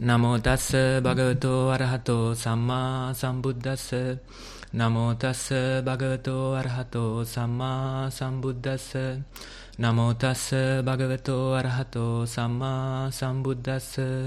නමෝ තස්ස භගවතෝ අරහතෝ සම්මා සම්බුද්දස්ස. නමෝ තස්ස භගවතෝ අරහතෝ සම්මා සම්බුද්දස්ස. නමෝ තස්ස භගවතෝ අරහතෝ සම්මා සම්බුද්දස්ස.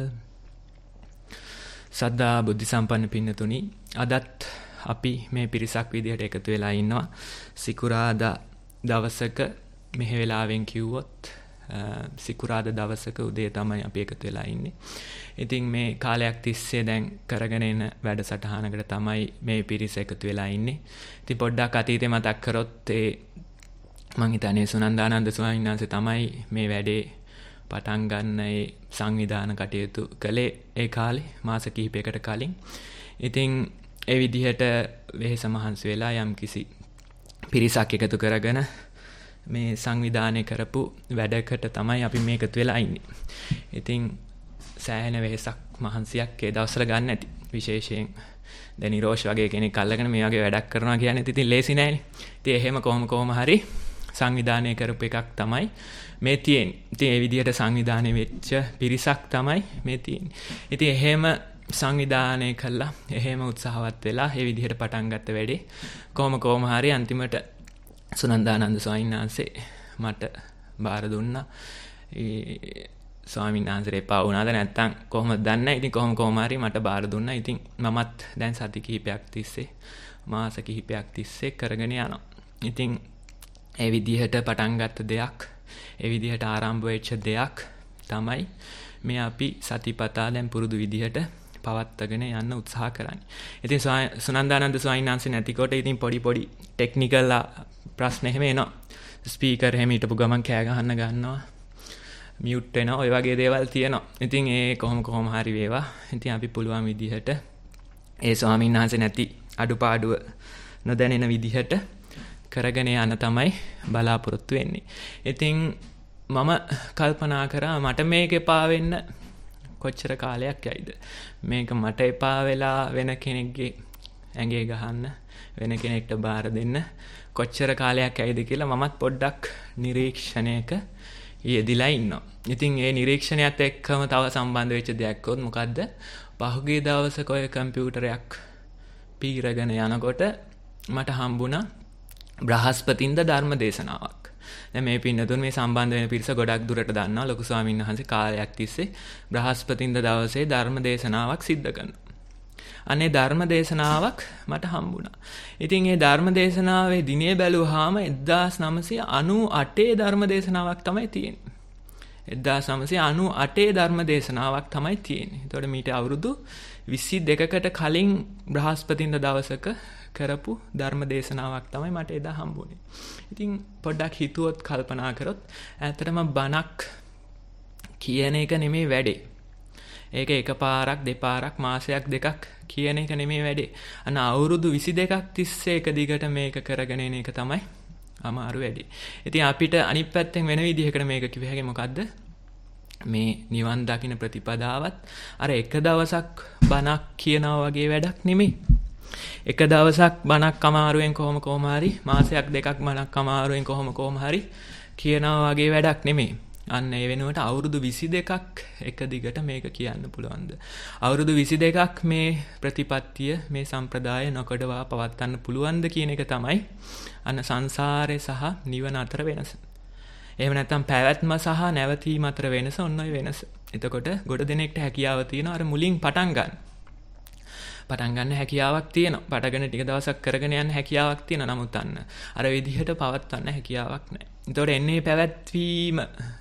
සද්ධා බුද්ධ සම්පන්න පින්නතුනි, අදත් අපි මේ පිරිසක් විදිහට එකතු වෙලා ඉන්නවා. සිකුරාදා දවසක මෙහෙ වෙලාවෙන් කිව්වොත් සිකුරාදා දවසක උදේ තමයි අපි එකතු වෙලා ඉන්නේ. ඉතින් මේ කාලයක් තිස්සේ දැන් කරගෙන එන වැඩසටහනකට තමයි මේ පිරිස එකතු වෙලා ඉන්නේ. ඉතින් පොඩ්ඩක් අතීතේ මතක් කරොත් මං හිතන්නේ සුනන්දානන්ද ස්වාමීන් වහන්සේ තමයි මේ වැඩේ පටන් ගන්න ඒ සංවිධාන කටයුතු කළේ ඒ කාලේ මාස කිහිපයකට කලින්. ඉතින් ඒ විදිහට වෙහෙස මහන්සි වෙලා යම් කිසි පිරිසක් එකතු කරගෙන මේ සංවිධානය කරපු වැඩකට තමයි අපි මේ එකතු වෙලා ඉන්නේ. ඉතින් සෑහෙන වෙහෙසක් මහන්සියක් ඒ දවස්වල ගන්න ඇති. විශේෂයෙන් දැන් නිරෝෂ් වගේ කෙනෙක් අල්ලගෙන මේ වගේ වැඩක් කරනවා කියන්නේ ඉතින් ලේසි නෑනේ. ඉතින් එහෙම කොහොම හරි සංවිධානය කරපු එකක් තමයි මේ තියෙන්නේ. ඉතින් ඒ විදිහට සංවිධානය වෙච්ච පිරිසක් තමයි මේ තියෙන්නේ. ඉතින් එහෙම සංවිධානය කළා, එහෙම උත්සාහවත් වෙලා ඒ විදිහට පටන් ගත්ත වැඩේ කොහොම හරි අන්තිමට සුනන්දානන්ද ස්වාමීන් වහන්සේ මට බාර දුන්නා. ස්වාමීන් වහන්සේ එපා වුණාද නැත්නම් කොහොමද දන්නේ නැහැ. ඉතින් කොහොම හරි මට බාර දුන්නා. ඉතින් මමත් දැන් සති කිහිපයක් තිස්සේ මාස කිහිපයක් තිස්සේ කරගෙන යනවා. ඉතින් ඒ විදිහට පටන් ගත්ත දෙයක්, ඒ විදිහට ආරම්භ වෙච්ච දෙයක් තමයි මේ අපි සතිපතා දැන් පුරුදු විදිහට පවත්වාගෙන යන්න උත්සාහ කරන්නේ. ඉතින් සුනන්දානන්ද ස්වාමීන් වහන්සේ නැතිකොට ඉතින් පොඩි ටෙක්නිකල් ප්‍රශ්න එහෙම එනවා. ස්පීකර් එහෙම හිටපු ගමන් කෑ ගහන්න ගන්නවා, මියුට් වෙනවා, ඔය වගේ දේවල් තියෙනවා. ඉතින් ඒ කොහොම හරි වේවා. ඉතින් අපි පුළුවන් විදිහට ඒ ස්වාමීන් වහන්සේ නැති අඩුපාඩුව නොදැනෙන විදිහට කරගෙන යන තමයි බලාපොරොත්තු වෙන්නේ. ඉතින් මම කල්පනා කරා මට මේක එපා වෙන්න කොච්චර කාලයක් යයිද. මේක මට එපා වෙලා වෙන කෙනෙක්ගේ ඇඟේ ගහන්න, වෙන කෙනෙක්ට බාර දෙන්න කොච්චර කාලයක් යයිද කියලා මමත් පොඩ්ඩක් නිරීක්ෂණයක යෙදිලා ඉන්නවා. ඉතින් ඒ නිරීක්ෂණයත් එක්කම තව සම්බන්ධ වෙච්ච දෙයක් මොකද්ද? පහුගිය දවසක ඔය කම්පියුටරයක් පීරගෙන යනකොට මට හම්බුණා බ්‍රහස්පතින්ද ධර්ම දේශනාවක්. දැන් මේ පින්නතුන් මේ සම්බන්ධ වෙන පිරිස ගොඩක් දුරට දන්නවා. ලොකු ස්වාමීන් වහන්සේ කාලයක් තිස්සේ බ්‍රහස්පතින්ද දවසේ ධර්ම දේශනාවක් සිද්ධ කරනවා. අනේ ධර්ම දේශනාවක් මට හම්බුණා. ඉතින් මේ ධර්ම දේශනාවේ දිනේ බැලුවාම 1998 ධර්ම දේශනාවක් තමයි තියෙන්නේ. 1998 ධර්ම දේශනාවක් තමයි තියෙන්නේ. එතකොට මීට අවුරුදු 22කට කලින් බ්‍රහස්පතින්ද දවසක කරපු ධර්ම දේශනාවක් තමයි මට එදා හම්බුනේ. ඉතින් පොඩ්ඩක් හිතුවොත් කල්පනා කරොත් ඇත්තටම බණක් කියන එක නෙමෙයි වැඩේ. ඒක එකපාරක් දෙපාරක් මාසයක් දෙකක් කියන එක නෙමෙයි වැඩේ. අවුරුදු 22ක් තිස්සේ එක දිගට මේක කරගෙන එන එක තමයි අමාරු වැඩේ. ඉතින් අපිට අනිත් පැත්තෙන් වෙන විදිහකට මේක කිව්ව හැකි මොකද්ද? මේ නිවන් දකින්න ප්‍රතිපදාවත් අර එක දවසක් බණක් කියනවා වගේ වැඩක් නෙමෙයි. එක දවසක් බණක් අමාරුවෙන් කොහොම හරි මාසයක් දෙකක් බණක් අමාරුවෙන් කොහොම හරි කියනවා වගේ වැඩක් නෙමෙයි. අන්න ඒ වෙනුවට අවුරුදු 22ක් එක දිගට මේක කියන්න පුළුවන්ද? අවුරුදු 22ක් මේ ප්‍රතිපත්තිය, මේ සම්ප්‍රදාය නොකඩවා පවත්වන්න පුළුවන්ද කියන එක තමයි අන්න සංසාරේ සහ නිවන අතර වෙනස. එහෙම නැත්නම් පැවැත්ම සහ නැවතීම අතර වෙනස ඔන්න ඔය වෙනස. එතකොට ගොඩ දෙනෙක්ට හැකියාව තියෙනවා අර මුලින් පටන් ගන්න හැකියාවක් තියෙනවා. පටගෙන ටික දවසක් කරගෙන යන්න හැකියාවක් තියෙනවා. නමුත් අර විදිහට පවත්වන්න හැකියාවක් නැහැ. එතකොට එන්නේ පැවැත්වීම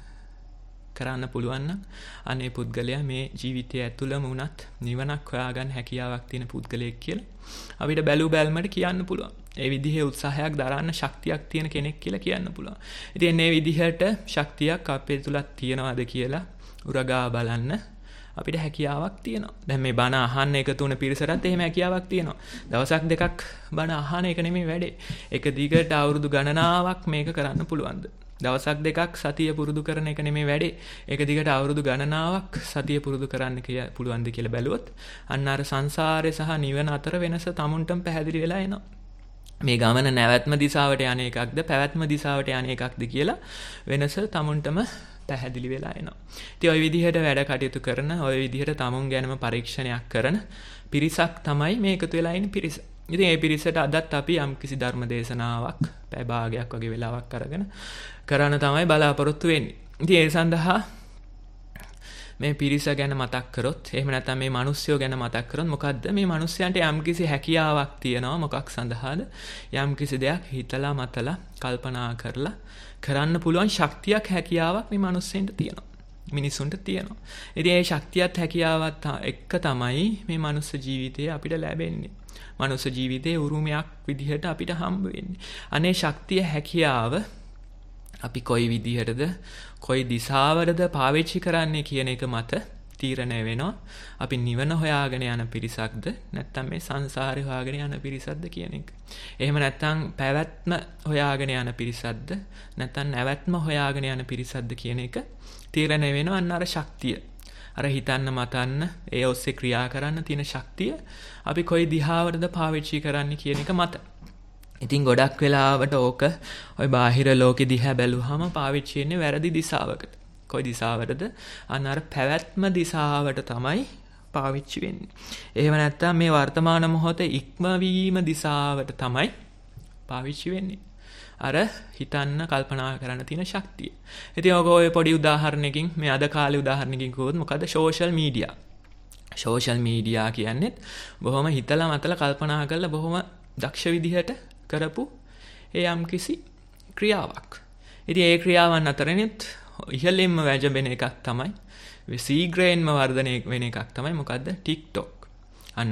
කරන්න පුළුවන් නම් අනේ පුද්ගලයා මේ ජීවිතය ඇතුළම වුණත් නිවනක් හොයාගන්න හැකියාවක් තියෙන පුද්ගලයෙක් කියලා අපිට බැලුමට කියන්න පුළුවන්. ඒ විදිහේ උත්සාහයක් දරන්න ශක්තියක් තියෙන කෙනෙක් කියලා කියන්න පුළුවන්. ඉතින් මේ විදිහට ශක්තියක් අපේ තුලත් තියනවාද කියලා උරගා බලන්න අපිට හැකියාවක් තියෙනවා. දැන් මේ බණ අහන්න එකතු වුණ පිරිසටත් එහෙම හැකියාවක් තියෙනවා. දවසක් දෙකක් බණ අහන එක නෙමෙයි වැඩේ. එක දිගට අවුරුදු ගණනාවක් මේක කරන්න පුළුවන්ද? දවසක් දෙකක් සතිය පුරුදු කරන එක නෙමෙයි වැඩේ. එක දිගට අවුරුදු ගණනාවක් සතිය පුරුදු කරන්න පුළුවන්ද කියලා බැලුවොත් අන්න අර සංසාරේ සහ නිවන අතර වෙනස තමුන්ටම පැහැදිලි වෙලා එනවා. මේ ගමන නැවැත්ම දිශාවට යන එකක්ද පැවැත්ම දිශාවට යන එකක්ද කියලා වෙනස තමුන්ටම පැහැදිලි වෙලා එනවා. ඉතින් ওই විදිහට වැඩ කටයුතු කරන, ওই විදිහට තමුන් ගැනම පරීක්ෂණයක් කරන පිරිසක් තමයි මේ එකතු වෙලා ඉන්න පිරිස. ඉතින් මේ පිරිසට අදත් අපි යම්කිසි ධර්ම දේශනාවක් පැය භාගයක් වගේ වෙලාවක් අරගෙන කරන්න තමයි බලාපොරොත්තු වෙන්නේ. ඉතින් ඒ සඳහා මේ පිරිස ගැන මතක් කරොත්, එහෙම නැත්නම් මේ මිනිස්සුયો ගැන මතක් කරොත් මොකද්ද මේ මිනිස්සයන්ට යම්කිසි හැකියාවක් තියෙනවා. මොකක් සඳහාද? යම්කිසි දෙයක් හිතලා මතලා කල්පනා කරලා කරන්න පුළුවන් ශක්තියක් හැකියාවක් මේ මිනිස්සෙන්ට තියෙනවා. මිනිසුන්ට තියෙනවා. ඉතින් ඒ ශක්තියත් හැකියාවත් එක්ක තමයි මේ මනුස්ස ජීවිතය අපිට ලැබෙන්නේ. මනුස්ස ජීවිතයේ උරුමයක් විදිහට අපිට හම්බ වෙන්නේ. අනේ ශක්තිය හැකියාව අපි කොයි විදිහටද කොයි දිශාවටද පාවිච්චි කරන්නේ කියන එක මත තීරණය වෙනවා. අපි නිවන හොයාගෙන යන පිරිසක්ද නැත්නම් මේ සංසාරේ හොයාගෙන යන පිරිසක්ද කියන එක. එහෙම නැත්නම් පැවැත්ම හොයාගෙන යන පිරිසක්ද නැත්නම් නැවැත්ම හොයාගෙන යන පිරිසක්ද කියන එක තීරණය වෙනවා. අන්න අර ශක්තිය, අර හිතන්න මතන්න ඒ ඔස්සේ ක්‍රියා කරන්න තියෙන ශක්තිය අපි කොයි දිහාවටද පාවිච්චි කරන්නේ කියන එක මත. ඉතින් ගොඩක් වෙලාවට ඕක ඔය බාහිර ලෝකෙ දිහා බැලුවාම පාවිච්චි වෙන්නේ වැරදි දිශාවකට. කොයි දිශාවටද? අන්න අර පැවැත්ම දිශාවට තමයි පාවිච්චි වෙන්නේ. එහෙම නැත්නම් මේ වර්තමාන මොහොතේ ඉක්මවීම දිශාවට තමයි පාවිච්චි වෙන්නේ. අර හිතන්න කල්පනා කරන්න තියෙන ශක්තිය. ඉතින් ඔය පොඩි උදාහරණයකින්, මේ අද කාලේ උදාහරණයකින් කිව්වොත් මොකද? Social media. සෝෂල් මීඩියා කියන්නේ බොහොම හිතලා මතලා කල්පනා කරලා බොහොම දක්ෂ විදිහට කරපු ඒ යම්කිසි ක්‍රියාවක්. ඉතින් ඒ ක්‍රියාවන් අතරිනුත් ඉහළින්ම වැජඹෙන එකක් තමයි, සීග්‍රයෙන්ම වර්ධනය වෙන එකක් තමයි මොකද්ද? TikTok. අන්න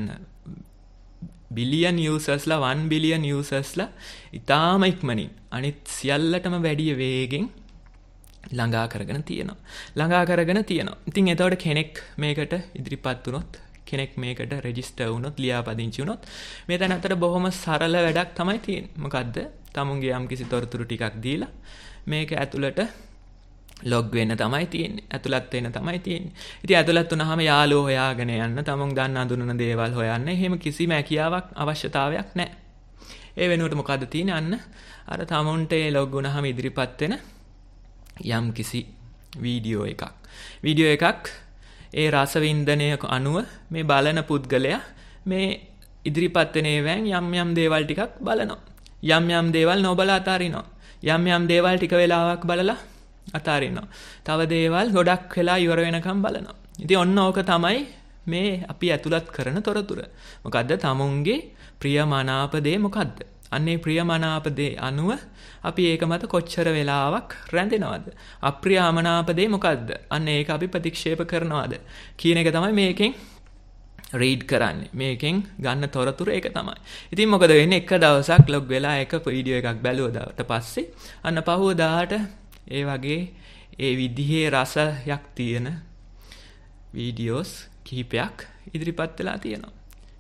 බිලියන් යූසර්ස්ලා 1 බිලියන් යූසර්ස්ලා ඉතාම ඉක්මනින් අනිත් සියල්ලටම වැඩි වේගෙන් ළඟා කරගෙන තියෙනවා. ඉතින් එතකොට කෙනෙක් මේකට ඉදිරිපත් වුණොත්, කෙනෙක් මේකට රෙජිස්ටර් වුණොත්, ලියාපදිංචි වුණොත් මේ තැන අතර බොහොම සරල වැඩක් තමයි තියෙන්නේ. මොකද්ද? තමුන්ගේ යම්කිසි තොරතුරු ටිකක් දීලා මේක ඇතුළට ලොග් වෙන්න තමයි තියෙන්නේ. ඇතුළත් වෙන්න තමයි තියෙන්නේ. ඉතින් ඇතුළත් වුණාම යාළුවෝ හොයාගෙන යන්න, තමුන් දන්න අඳුනන දේවල් හොයන්න, එහෙම කිසිම හැකියාවක් අවශ්‍යතාවයක් නැහැ. ඒ වෙනුවට මොකද්ද තියෙන්නේ? අන්න අර තමුන්ට ඒ ලොග් වුණාම ඉදිරිපත් වෙන යම්කිසි වීඩියෝ එකක් ඒ රසවින්දනය අනුව මේ බලන පුද්ගලයා මේ ඉදිරිපත් වෙන ඒවායින් යම් දේවල් ටිකක් බලනවා. යම් දේවල් නොබලා අතාරිනවා. යම් දේවල් ටික වෙලාවක් බලලා අතාරිනවා. තව දේවල් ගොඩක් වෙලා ඉවර වෙනකම් බලනවා. ඉතින් ඔන්න ඕක තමයි මේ අපි ඇතුළත් කරන තොරතුර. මොකද්ද? තමුන්ගේ ප්‍රියමනාප දේ මොකද්ද? අන්නේ ප්‍රියමනාප දේ අනුව අපි ඒක මත කොච්චර වෙලාවක් රැඳෙනවද? අප්‍රියමනාප දේ මොකද්ද? අන්න ඒක අපි ප්‍රතික්ෂේප කරනවද කියන එක තමයි මේකෙන් රීඩ් කරන්නේ. මේකෙන් ගන්න තොරතුරු ඒක තමයි. ඉතින් මොකද වෙන්නේ? එක දවසක් ලොග් වෙලා එක වීඩියෝ එකක් බැලුවදාට පස්සේ අන්න පහුවදාට ඒ වගේ ඒ විදිහේ රසයක් තියෙන වීඩියෝස් කිහිපයක් ඉදිරිපත් වෙලා තියෙනවා.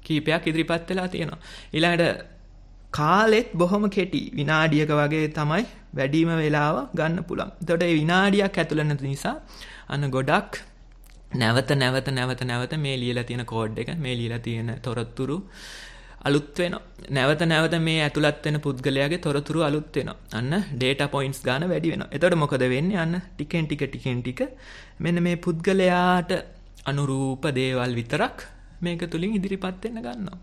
ඊළඟට කාලෙත් බොහොම කෙටි, විනාඩියක වගේ තමයි වැඩිම වෙලාව ගන්න පුළුවන්. එතකොට මේ විනාඩියක් ඇතුළත නිසා අන්න ගොඩක් නැවත මේ ලියලා තියෙන කෝඩ් එක, මේ ලියලා තියෙන තොරතුරු අලුත් වෙනවා. නැවත මේ ඇතුළත් වෙන පුද්ගලයාගේ තොරතුරු අලුත් වෙනවා. අන්න data points ගන්න වැඩි වෙනවා. එතකොට මොකද වෙන්නේ? අන්න ටිකෙන් ටික මෙන්න මේ පුද්ගලයාට අනුරූප දේවල් විතරක් මේක තුලින් ඉදිරිපත් වෙන්න ගන්නවා.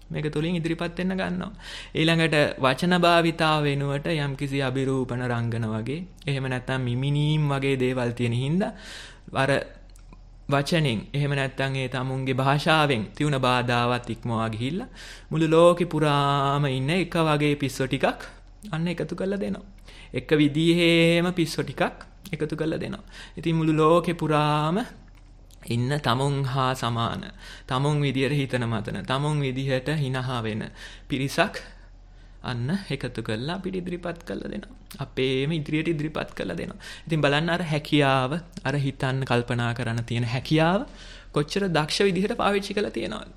ඊළඟට වචන භාවිතාව වෙනුවට යම්කිසි අභිරූපණ රංගන වගේ, එහෙම නැත්නම් මිමිනීම් වගේ දේවල් තියෙන හින්දා අර වචනෙන්, එහෙම නැත්නම් ඒ තමුන්ගේ භාෂාවෙන් තියුණ බාධාවත් ඉක්මවා ගිහිල්ලා මුළු ලෝකෙ පුරාම ඉන්න එක වගේ පිස්සෝ ටිකක් අන්න එකතු කරලා දෙනවා. එක විදිහේම පිස්සෝ ටිකක් එකතු කරලා දෙනවා. ඉතින් මුළු ලෝකෙ පුරාම ඉන්න තමුන් හා සමාන, තමුන් විදියට හිතන මතන, තමුන් විදිහට හිනහා වෙන පිරිසක් අන්න එකතු කරලා අපිට ඉදිරිපත් කරලා දෙනවා. අපේම ඉදිරියට ඉදිරිපත් කරලා දෙනවා. ඉතින් බලන්න අර හැකියාව, අර හිතන්න කල්පනා කරන්න තියෙන හැකියාව කොච්චර දක්ෂ විදිහට පාවිච්චි කරලා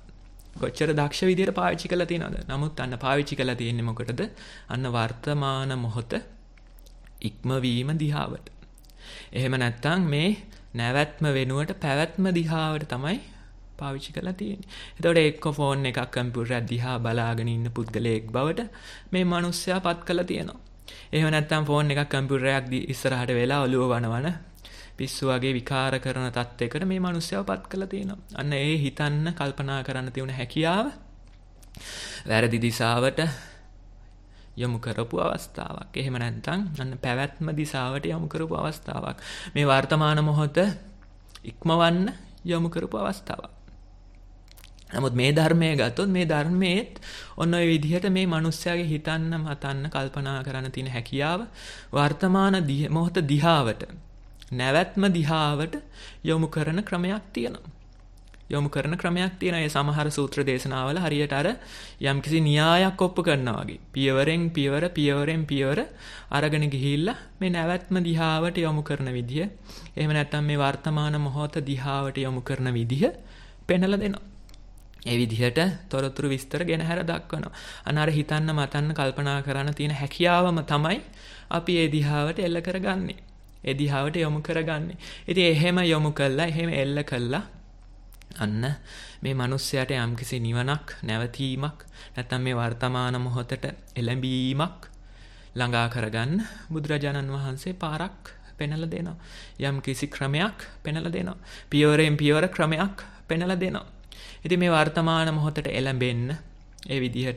තියෙනවද? නමුත් අන්න පාවිච්චි කරලා තියෙන්නේ මොකටද? අන්න වර්තමාන මොහොත ඉක්මවීම දිහාවට. එහෙම නැත්නම් මේ නැවැත්ම වෙනුවට පැවැත්ම දිහාවට තමයි පාවිච්චි කරලා තියෙන්නේ. එතකොට එක්ක ෆෝන් එකක්, කම්පියුටරයක් දිහා බලාගෙන ඉන්න පුද්ගලයෙක් බවට මේ මිනිස්සයා පත් කරලා තියෙනවා. එහෙම නැත්නම් ෆෝන් එකක්, කම්පියුටරයක් ඉස්සරහට වෙලා ඔළුව වනවන පිස්සු වගේ විකාර කරන තත්යකට මේ මිනිස්සයව පත් කරලා තියෙනවා. අන්න ඒ හිතන්න කල්පනා කරන්න තියෙන හැකියාව වැරදි දිශාවට යොමු කරපු අවස්ථාවක්. එහෙම නැත්නම් අන්න පැවැත්ම දිශාවට යොමු කරපු අවස්ථාවක්. මේ වර්තමාන මොහොත ඉක්මවන්න යොමු කරපු අවස්ථාවක්. නමුත් මේ ධර්මයේ ගත්තොත් මේ ධර්මයේත් ඔන්න ඔය විදිහට මේ මිනිස්යාගේ හිතන්න මතන්න කල්පනා කරන්න තියෙන හැකියාව වර්තමාන මොහොත දිහාවට නැවැත්ම දිහාවට යොමු කරන ක්‍රමයක් තියෙනවා. යොමු කරන ක්‍රමයක් තියෙනවා. ඒ සමහර සූත්‍ර දේශනාවල හරියට අර යම්කිසි න්‍යායක් ඔප්පු කරනවා වගේ පියවරෙන් පියවර අරගෙන ගිහිල්ලා මේ නැවැත්ම දිහාවට යොමු කරන විදිය, එහෙම නැත්නම් මේ වර්තමාන මොහොත දිහාවට යොමු කරන විදිය පෙන්වලා දෙනවා. ඒ විදිහට තොරතුරු විස්තර ගෙන හැර දක්වනවා. අන්න අර හිතන්න මතන්න කල්පනා කරන්න තියෙන හැකියාවම තමයි අපි ඒ දිහාවට එල්ල කරගන්නේ. ඒ දිහාවට යොමු කරගන්නේ. ඉතින් එහෙම යොමු කළා, එහෙම එල්ල කළා අන්න මේ මිනිස්යාට යම්කිසි නිවනක්, නැවතීමක්, නැත්නම් මේ වර්තමාන මොහොතට එළඹීමක් ළඟා කරගන්න බුදුරජාණන් වහන්සේ පාරක් පෙන්වලා දෙනවා. යම්කිසි ක්‍රමයක් පෙන්වලා දෙනවා. පියවරෙන් පියවර ක්‍රමයක් පෙන්වලා දෙනවා. ඉතින් මේ වර්තමාන මොහොතට එළඹෙන්න ඒ විදිහට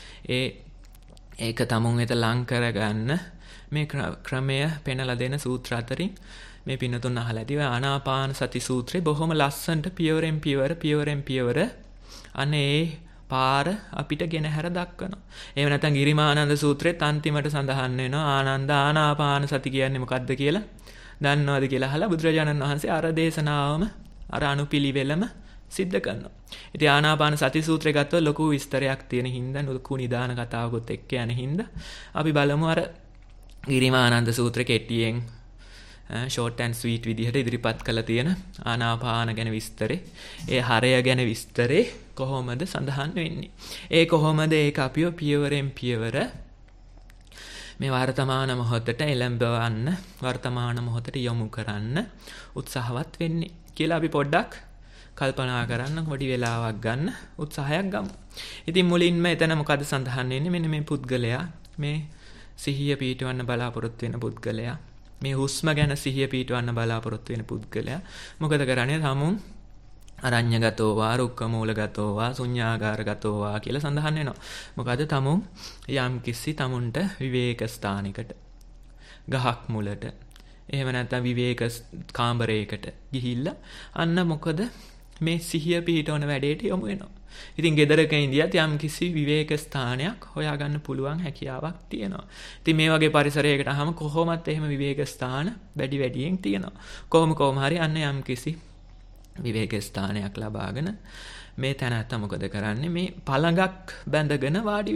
ඒක තමුන් වෙත ලං කරගන්න මේ ක්‍රමය පෙන්වලා දෙන සූත්‍ර අතරින් මේ පින්නතුන් අහලා ඇති ආනාපාන සති සූත්‍රේ බොහොම ලස්සනට පියවරෙන් පියවර අනේ පාර අපිට ගෙන හැර දක්වනවා. එහෙම නැත්නම් ගිරිමානන්ද සූත්‍රෙත් අන්තිමට සඳහන් වෙනවා ආනන්ද ආනාපාන සති කියන්නේ මොකක්ද කියලා දන්නවද කියලා අහලා බුදුරජාණන් වහන්සේ අර දේශනාවම අර අනුපිළිවෙලම සිද්ධ කරනවා. ඉතින් ආනාපාන සති සූත්‍රය ගත්තොත් ලොකු විස්තරයක් තියෙන හින්දා ලොකු නිදාන කතාවකුත් එක්ක යන හින්දා අපි බලමු අර ගිරිමානන්ද සූත්‍රේ කෙටියෙන් short and sweet විදිහට ඉදිරිපත් කළ තියෙන ආනාපාන ගැන විස්තරේ, ඒ හරය ගැන විස්තරේ කොහොමද සඳහන් වෙන්නේ? ඒ කොහොමද ඒක අපිව පියවරෙන් පියවර මේ වර්තමාන මොහොතට එළඹවන්න, වර්තමාන මොහොතට යොමු කරන්න උත්සාහවත් වෙන්නේ කියලා අපි පොඩ්ඩක් කල්පනා කරන්න පොඩි වෙලාවක් ගන්න උත්සාහයක් ගමු. ඉතින් මුලින්ම එතන මොකද සඳහන් වෙන්නේ? මෙන්න මේ පුද්ගලයා, මේ සිහිය පිටවන්න බලාපොරොත්තු වෙන පුද්ගලයා, මේ හුස්ම ගැන සිහිය පිටවන්න බලාපොරොත්තු වෙන පුද්ගලයා මොකද කරන්නේ? තමුන් අරඤ්‍යගතෝවා, රුක්කමූලගතෝවා, ශුඤ්ඤාගාරගතෝවා කියලා සඳහන් වෙනවා. මොකද තමුන් යම්කිසි තමුන්ට විවේක ස්ථානයකට, ගහක් මුලට, එහෙම නැත්නම් විවේක කාමරයකට ගිහිල්ලා අන්න මොකද මේ සිහිය පිටවන වැඩේට යොමු වෙනවා. ඉතින් ගෙදරක ඉඳියත් යම්කිසි විවේක ස්ථානයක් හොයාගන්න පුළුවන් හැකියාවක් තියෙනවා. ඉතින් මේ වගේ පරිසරයකට ආවම කොහොමත් එහෙම විවේක ස්ථාන වැඩියෙන් තියෙනවා. කොහොම හරි අන්න යම්කිසි විවේක ස්ථානයක් ලබාගෙන මේ තැනත්ත මොකද කරන්නේ? මේ පළඟක් බැඳගෙන වාඩි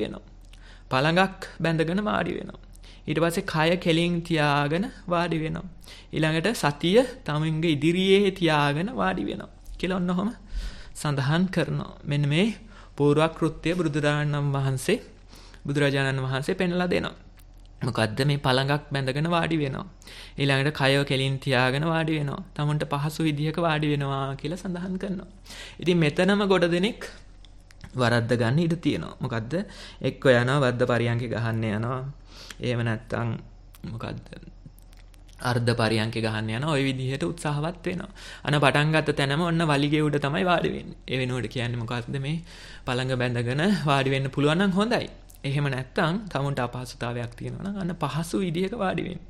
වෙනවා. ඊට පස්සේ කය කෙලින් තියාගෙන වාඩි වෙනවා. ඊළඟට සතිය තමුන්ගේ ඉදිරියේ තියාගෙන වාඩි වෙනවා කියලා ඔන්නෝම සඳහන් කරනවා. මෙන්න මේ පූර්වක්‍ෘත්‍ය බුදුරජාණන් වහන්සේ පෙන්වලා දෙනවා. මොකද්ද? මේ පළඟක් බැඳගෙන වාඩි වෙනවා. ඊළඟට කය කෙලින් තියාගෙන වාඩි වෙනවා. තමුන්ට පහසු විදිහක වාඩි වෙනවා කියලා සඳහන් කරනවා. ඉතින් මෙතනම ගොඩ දෙනෙක් වරද්ද ගන්න ඉඩ තියෙනවා. මොකද්ද? එක්ක යනවා වද්ද පරියන්ක ගහන්න යනවා. එහෙම නැත්නම් මොකද්ද? අර්ධ පරියන්ක ගහන්න යනවා. ওই විදිහට උත්සාහවත් වෙනවා. අන පටන් ගත්ත තැනම ඔන්න වලිගේ උඩ තමයි වාඩි වෙන්නේ. ඒ වෙනුවට කියන්නේ මොකද්ද? මේ පළඟ බැඳගෙන වාඩි වෙන්න පුළුවන් නම් හොඳයි. එහෙම නැත්නම් තමුන්ට අපහසුතාවයක් තියෙනවා නම් අන්න පහසු විදිහක වාඩි වෙන්න.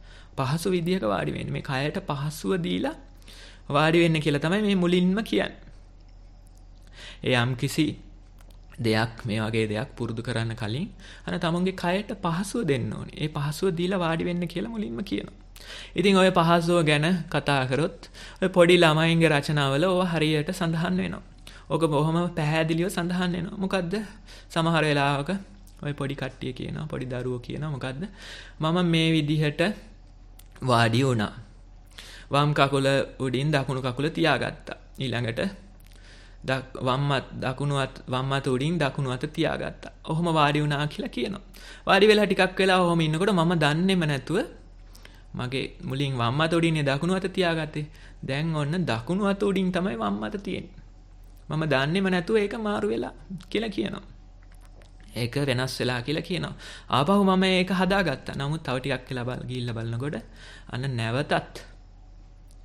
මේ කයට පහසුව දීලා වාඩි වෙන්න කියලා තමයි මේ මුලින්ම කියන්නේ. ඒ යම්කිසි දෙයක්, මේ වගේ දෙයක් පුරුදු කරන්න කලින් අන්න තමුන්ගේ කයට පහසුව දෙන්න ඕනේ. ඒ පහසුව දීලා වාඩි වෙන්න කියලා මුලින්ම කියනවා. ඉතින් ඔය පහසුව ගැන කතා කරොත් ඔය පොඩි ළමයින්ගේ රචනාවල ඕවා හරියට සඳහන් වෙනවා. ඕක බොහොම පැහැදිලිව සඳහන් වෙනවා. මොකද්ද? සමහර වෙලාවක ඔය පොඩි කට්ටිය කියනවා, පොඩි දරුවෝ කියනවා මොකද්ද? මම මේ විදිහට වාඩි වුණා. වම් කකුල උඩින් දකුණු කකුල තියාගත්තා. ඊළඟට වම් අත උඩින් දකුණු අත තියාගත්තා. ඔහොම වාඩි වුණා කියලා කියනවා. වාඩි වෙලා ටිකක් වෙලා ඔහොම ඉන්නකොට මම දන්නේම නැතුව මගේ මුලින් වම් අත උඩින්නේ දකුණු අත තියාගත්තේ. දැන් ඔන්න දකුණු අත උඩින් තමයි වම් අත තියෙන්නේ. මම දන්නේම නැතුව ඒක මාරු වෙලා කියලා කියනවා. ඒක වෙනස් වෙලා කියලා කියනවා. ආපහු මම ඒක හදාගත්තා. නමුත් තව ටිකක් වෙලා ගිහිල්ලා බලනකොට අන්න නැවතත්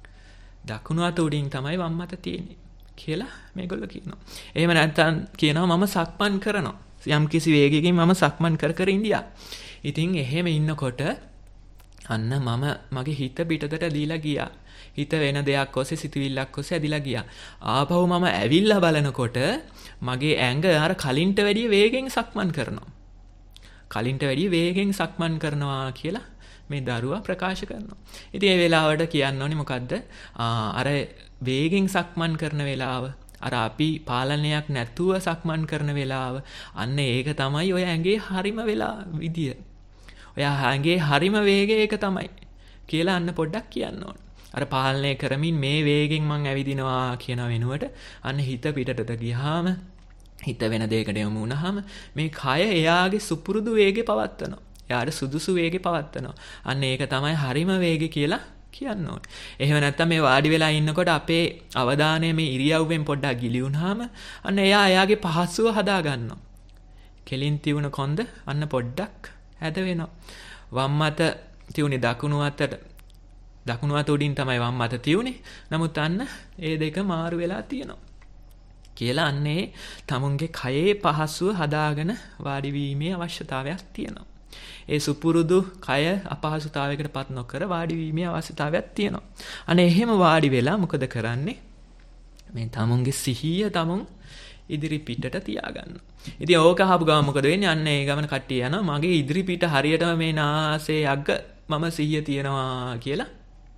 දකුණු අත උඩින් තමයි වම් අත තියෙන්නේ කියලා මේගොල්ලෝ කියනවා. එහෙම නැත්නම් කියනවා මම සක්මන් කරනවා. යම් කිසි වේගයකින් මම සක්මන් කර කර ඉඳියා. ඉතින් එහෙම ඉන්නකොට අන්න මගේ හිත පිටතට දීලා ගියා. හිත වෙන දෙයක් ඔස්සේ සිතුවිල්ලක් ඔස්සේ ඇදිලා ගියා. ආපහු මම ඇවිල්ලා බලනකොට මගේ ඇඟ අර කලින්ට වැඩිය වේගෙන් සක්මන් කරනවා. කලින්ට වැඩිය වේගෙන් සක්මන් කරනවා කියලා මේ දරුවා ප්‍රකාශ කරනවා. ඉතින් ඒ වෙලාවට කියන්න ඕනේ මොකද්ද? අර වේගෙන් සක්මන් කරන වෙලාව, අර අපි පාලනයක් නැතුව සක්මන් කරන වෙලාව, අන්න ඒක තමයි ඔය ඇඟේ හරිම විදිය. ඔය ඇඟේ හරිම වේගය ඒක තමයි කියලා අන්න පොඩ්ඩක් කියන්න ඕනේ. අර පාලනය කරමින් මේ වේගෙන් මං ඇවිදිනවා කියන වෙනුවට අන්න හිත පිටටට ගියාම, හිත වෙන දෙයකට යොමු වුණාම මේ කය එයාගේ සුපුරුදු වේගෙ පවත්වනවා. එයාට සුදුසු වේගෙ පවත්වනවා. අන්න ඒක තමයි හරිම වේගෙ කියලා කියන්න ඕනේ. එහෙම නැත්නම් මේ වාඩි වෙලා ඉන්නකොට අපේ අවධානය මේ ඉරියව්වෙන් පොඩ්ඩක් ගිලි වුණාම අන්න එයාගේ පහසුව හදා ගන්නවා. කෙලින් තියුණ කොන්ද අන්න පොඩ්ඩක් හැද වෙනවා. වම් අත තියුනේ දකුණු අත උඩින් තමයි වම් අත තියුනේ. නමුත් අන්න ඒ දෙක මාරු වෙලා තියෙනවා. කියලා අන්නේ තමුන්ගේ කයේ පහසුව හදාගෙන වාඩි වීමේ අවශ්‍යතාවයක් තියෙනවා. ඒ සුපුරුදු කය අපහසුතාවයකට පත් නොකර වාඩි වීමේ අවශ්‍යතාවයක් තියෙනවා. අනේ එහෙම වාඩි වෙලා මොකද කරන්නේ? මේ තමුන්ගේ සිහිය තමුන් ඉදිරි පිටට තියාගන්න. ඉතින් ඕක අහපු ගමන් මොකද වෙන්නේ? අන්න ඒ ගමන කට්ටිය යනවා මගේ ඉදිරි පිට හරියටම මේ නාසයේ අග මම සිහිය තියනවා කියලා.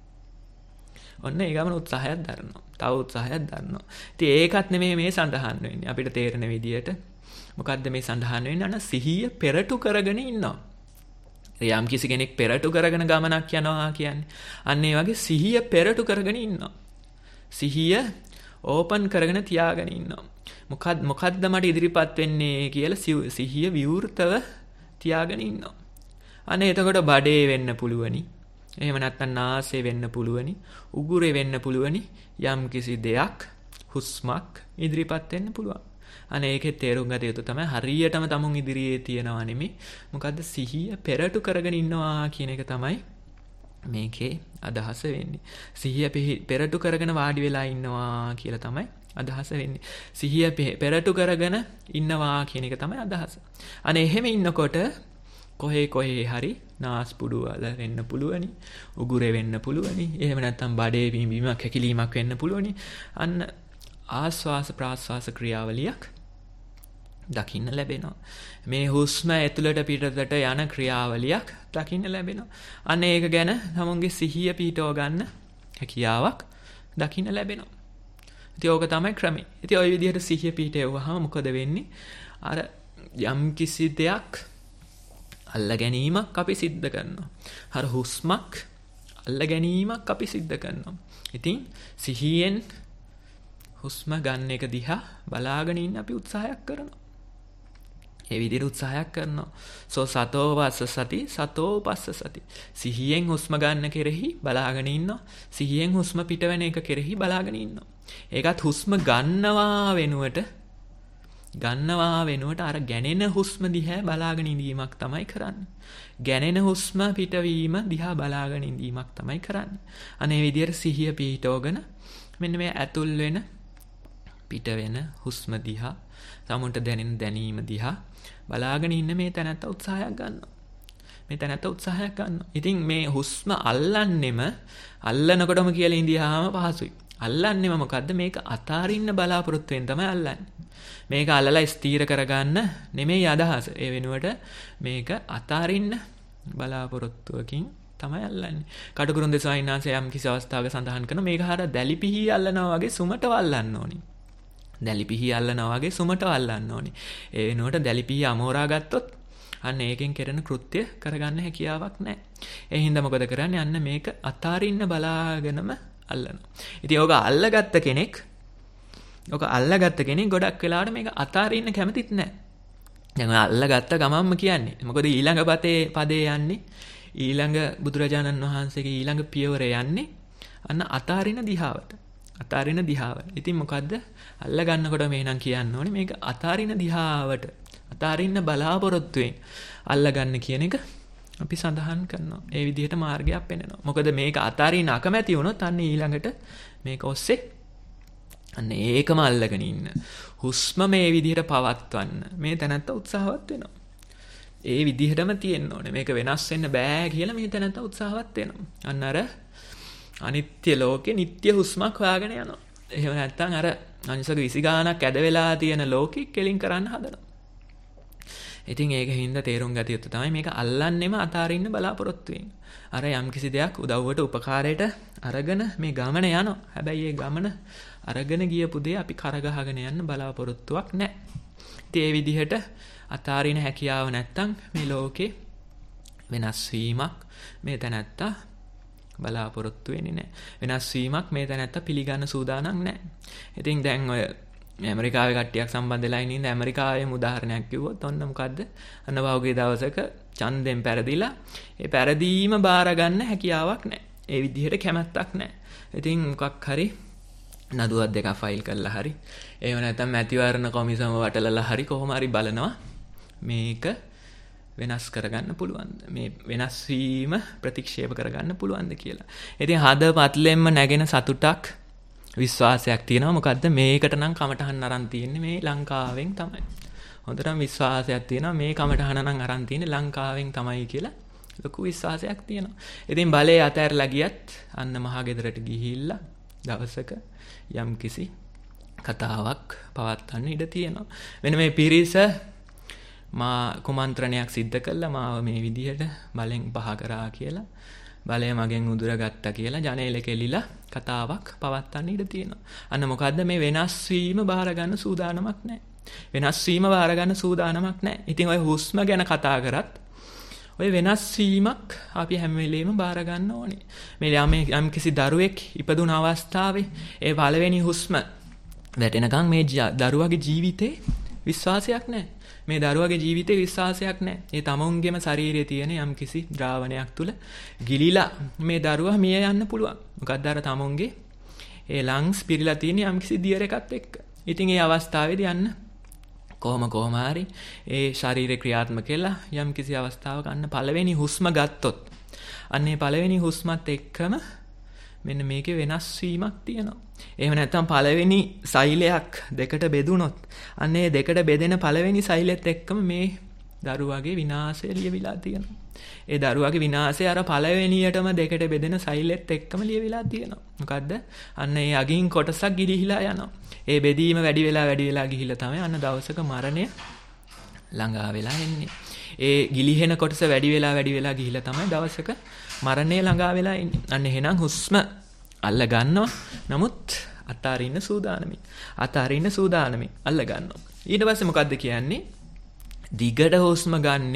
ඔන්න ඒ ගමන උත්සාහයක් දරනවා. තව උත්සාහයක් දරනවා. ඉතින් ඒකත් නෙමෙයි මේ සඳහන් වෙන්නේ. අපිට තේරෙන විදියට මොකද්ද මේ සඳහන් වෙන්නේ? අන්න සිහිය පෙරටු කරගෙන ඉන්නවා. යම් කිසි කෙනෙක් පෙරටු කරගෙන ගමනක් යනවා කියන්නේ. අන්න ඒ වගේ සිහිය පෙරටු කරගෙන ඉන්නවා. සිහිය ඕපන් කරගෙන තියාගෙන ඉන්නවා. මොකද්ද මට ඉදිරිපත් වෙන්නේ කියලා සිහිය විවෘතව තියාගෙන ඉන්නවා. අනේ එතකොට බඩේ වෙන්න පුළුවනි. එහෙම නැත්නම් නාසයේ වෙන්න පුළුවනි. උගුරේ වෙන්න පුළුවනි. යම් කිසි දෙයක් හුස්මක් ඉදිරිපත් වෙන්න පුළුවන්. අනේ ඒකේ තේරුම් ගත යුතු තමයි හරියටම තමුන් ඉදිරියේ තියනවා නෙමෙයි. මොකද්ද සිහිය පෙරටු කරගෙන ඉන්නවා කියන එක තමයි මේකේ අදහස වෙන්නේ. සිහිය පෙරටු කරගෙන වාඩි වෙලා ඉන්නවා කියලා තමයි අදහස වෙන්නේ. සිහිය පෙරටු කරගෙන ඉන්නවා කියන එක තමයි අදහස. අනේ එහෙම ඉන්නකොට කොහේ හරි නාස්පුඩු වල වෙන්න පුළුවනි, උගුරේ වෙන්න පුළුවනි, එහෙම නැත්නම් බඩේ පිම්බීමක් හැකිලීමක් වෙන්න පුළුවනි. අන්න ආස්වාස ප්‍රාස්වාස ක්‍රියාවලියක් දකින්න ලැබෙනවා. මේ හුස්ම ඇතුළට පිටතට යන ක්‍රියාවලියක් දකින්න ලැබෙනවා. අන්න ඒක ගැන තමුන්ගේ සිහිය පිටව ගන්න හැකියාවක් දකින්න ලැබෙනවා. ඉතින් ඕක තමයි ක්‍රමය. ඉතින් ওই විදිහට සිහිය පිටවෙවහම මොකද වෙන්නේ? අර යම් කිසි දෙයක් අල්ල ගැනීමක් අපි සිද්ධ කරනවා. අර හුස්මක් අල්ල ගැනීමක් අපි සිද්ධ කරනවා. ඉතින් සිහියෙන් හුස්ම ගන්න එක දිහා බලාගෙන ඉන්න අපි උත්සාහයක් කරනවා. ඒ විදිහට උත්සාහයක් කරනවා. සතෝ වස්ස සති සතෝ පස්ස සති. සිහියෙන් හුස්ම ගන්න කෙරෙහි බලාගෙන ඉන්නවා. සිහියෙන් හුස්ම පිටවෙන එක කෙරෙහි බලාගෙන ඉන්නවා. ඒකත් හුස්ම ගන්නවා වෙනුවට අර ගැනෙන හුස්ම දිහා බලාගෙන ඉඳීමක් තමයි කරන්නේ. ගැනෙන හුස්ම පිටවීම දිහා බලාගෙන ඉඳීමක් තමයි කරන්නේ. අනේ විදිහට සිහිය පිටවගෙන මෙන්න මේ ඇතුල් වෙන පිට වෙන හුස්ම දිහා, සමුන්ට දැනෙන දැනීම දිහා බලාගෙන ඉන්න මේ තැනත්ත උත්සාහයක් ගන්නවා. ඉතින් මේ හුස්ම අල්ලනකොටම කියලා ඉඳියාම පහසුයි. අල්ලන්නේම මොකද්ද? මේක අතාරින්න බලාපොරොත්තු වෙන තමයි අල්ලන්නේ. මේක අල්ලලා ස්ථීර කරගන්න නෙමෙයි අදහස. ඒ වෙනුවට මේක අතාරින්න බලාපොරොත්තුවකින් තමයි අල්ලන්නේ. කටුකුරුන් දෙසායින් ආංශය යම් කිසි අවස්ථාවක සඳහන් කරන මේක හර දැලිපිහි අල්ලනවා වගේ සුමටව අල්ලන්න ඕනි. දැලිපිහි අල්ලනවා වගේ සුමටව අල්ලන්න ඕනි. ඒ වෙනුවට දැලිපිහි අමෝරා ගත්තොත් අන්න ඒකෙන් කෙරෙන කෘත්‍ය කරගන්න හැකියාවක් නැහැ. ඒ හින්දා මොකද කරන්නේ? අන්න මේක අතාරින්න බලාගෙනම අල්ලනවා. ඉතින් ඕක අල්ලගත්ත කෙනෙක් ගොඩක් වෙලාවට මේක අතාරින්න කැමතිත් නැහැ. දැන් ඔය අල්ලගත්ත ගමන්ම කියන්නේ. මොකද ඊළඟ පදේ යන්නේ ඊළඟ බුදුරජාණන් වහන්සේගේ ඊළඟ පියවර යන්නේ අන්න අතාරින දිහාවට. ඉතින් මොකද්ද? අල්ල ගන්නකොට මේනම් කියන්න ඕනේ මේක අතාරින දිහාවට. අතාරින්න බලාපොරොත්තුෙන් අල්ල ගන්න කියන එක අපි සඳහන් කරනවා. ඒ විදිහට මාර්ගයක් පෙන්වනවා. මොකද මේක අතාරින්න අකමැති වුණොත් අන්න ඊළඟට මේක ඔස්සේ අන්න ඒකම අල්ලගෙන ඉන්න. හුස්ම මේ විදිහට පවත්වන්න මේ තැනත්තා උත්සාහවත් වෙනවා. ඒ විදිහටම තියෙන්න ඕනේ. මේක වෙනස් වෙන්න බෑ කියලා මේ තැනත්තා උත්සාහවත් වෙනවා. අන්න අර අනිත්‍ය ලෝකේ නිට්ටය හුස්මක් හොයාගෙන යනවා. එහෙම නැත්නම් අර අනිසක 20 ගානක් ඇද වෙලා තියෙන ලෝකෙ කෙලින් කරන්න හදනවා. ඉතින් ඒක හින්දා තේරුම් ගත යුතු තමයි මේක අල්ලන්නෙම අතාරින්න බලාපොරොත්තු වෙන්නේ. අර යම්කිසි දෙයක් උදව්වට උපකාරයට අරගෙන මේ ගමන යනවා. හැබැයි ඒ ගමන අරගෙන ගියපු දේ අපි කරගහගෙන යන්න බලාපොරොත්තුවක් නැහැ. ඉතින් ඒ විදිහට අතාරින හැකියාව නැත්තම් මේ ලෝකේ වෙනස් වීමක් මේ තැනත්තා බලාපොරොත්තු වෙන්නේ නැහැ. වෙනස් වීමක් මේ තැනත්තා පිළිගන්න සූදානම් නැහැ. ඉතින් දැන් ඔය ඇමරිකාවේ කට්ටියක් සම්බන්ධ වෙලා ඉන්න ඇමරිකාවේ උදාහරණයක් කිව්වොත් ඔන්න මොකද්ද? අන්න වහුගේ දවසක ඡන්දෙන් පෙරදිලා ඒ පෙරදීම බාර ගන්න හැකියාවක් නැහැ. ඒ විදිහට කැමැත්තක් නැහැ. ඉතින් මොකක් හරි නඩුවක් දෙකක් ෆයිල් කරලා හරි එහෙම නැත්නම් මැතිවරණ කොමිසම වටලලා හරි කොහොම හරි බලනවා මේක වෙනස් කරගන්න පුළුවන්ද? මේ වෙනස් වීම ප්‍රතික්ෂේප කරගන්න පුළුවන්ද කියලා. ඉතින් හදපත්ලෙන්ම නැගෙන සතුටක් විශ්වාසයක් තියෙනවා. මොකද්ද? මේකට නම් කමටහන් අරන් තියෙන්නේ මේ ලංකාවෙන් තමයි. හොඳටම විශ්වාසයක් තියෙනවා මේ කමටහන නම් අරන් තියෙන්නේ ලංකාවෙන් තමයි කියලා. ලොකු විශ්වාසයක් තියෙනවා. ඉතින් බලේ අතහැරලා ගියත් අන්න මහගෙදරට ගිහිල්ලා දවසක යම්කිසි කතාවක් පවත්වන්න ඉඩ තියෙනවා. මෙන්න මේ පිරිස මා කුමන්ත්‍රණයක් සිද්ධ කළා මාව මේ විදිහට බලෙන් පහ කරා කියලා. බලය මගෙන් උදුර ගත්තා කියලා ජනේලෙ කෙලිලා කතාවක් පවත්වන්න ඉඩ තියෙනවා. අන්න මොකද්ද මේ වෙනස් වීම බාර ගන්න සූදානමක් නැහැ. වෙනස් වීම බාර ගන්න සූදානමක් නැහැ. ඉතින් ඔය හුස්ම ගැන කතා කරත් ඔය වෙනස් වීමක් අපි හැම වෙලේම බාර ගන්න ඕනේ. මේ යම් කිසි දරුවෙක් ඉපදුන අවස්ථාවේ ඒ පළවෙනි හුස්ම වැටෙනකන් මේ දරුවගේ ජීවිතේ විශ්වාසයක් නැහැ. මේ දරුවගේ ජීවිතේ විශ්වාසයක් නැහැ. ඒ තමුන්ගේම ශරීරයේ තියෙන යම් කිසි ද්‍රාවණයක් තුල ගිලිලා මේ දරුවා මිය යන්න පුළුවන්. මොකද අර තමුන්ගේ ඒ ලංස් පිරීලා තියෙන යම් කිසි දියර එකත් එක්ක. ඉතින් ඒ අවස්ථාවේදී යන්න කොහොම හරි ඒ ශරීරේ ක්‍රියාත්මක කියලා යම් කිසි අවස්ථාවක අන්න පළවෙනි හුස්ම ගත්තොත් අන්න ඒ පළවෙනි හුස්මත් එක්කම මෙන්න මේකේ වෙනස් වීමක් තියෙනවා. එහෙම නැත්නම් පළවෙනි සෛලයක් දෙකට බෙදුනොත් අන්න ඒ දෙකට බෙදෙන පළවෙනි සෛලෙත් එක්කම මේ දරුවාගේ විනාශය ලියවිලා තියෙනවා. ඒ දරුවාගේ විනාශය අර පළවෙනියටම දෙකට බෙදෙන සෛලෙත් එක්කම ලියවිලා තියෙනවා. මොකද්ද? අන්න ඒ අගින් කොටසක් ගිලිහිලා යනවා. ඒ බෙදීම වැඩි වෙලා ගිහිල්ලා තමයි අන්න දවසක මරණය ළඟා වෙලා එන්නේ. ඒ ගිලිහෙන කොටස වැඩි වෙලා ගිහිල්ලා තමයි දවසක මරණය ළඟා වෙලා එන්නේ. අන්න එහෙනම් හුස්ම අල්ල ගන්නවා. නමුත් අතාරින්න සූදානමින් අල්ල ගන්නවා. ඊට පස්සේ මොකද්ද කියන්නේ? දිගට හුස්ම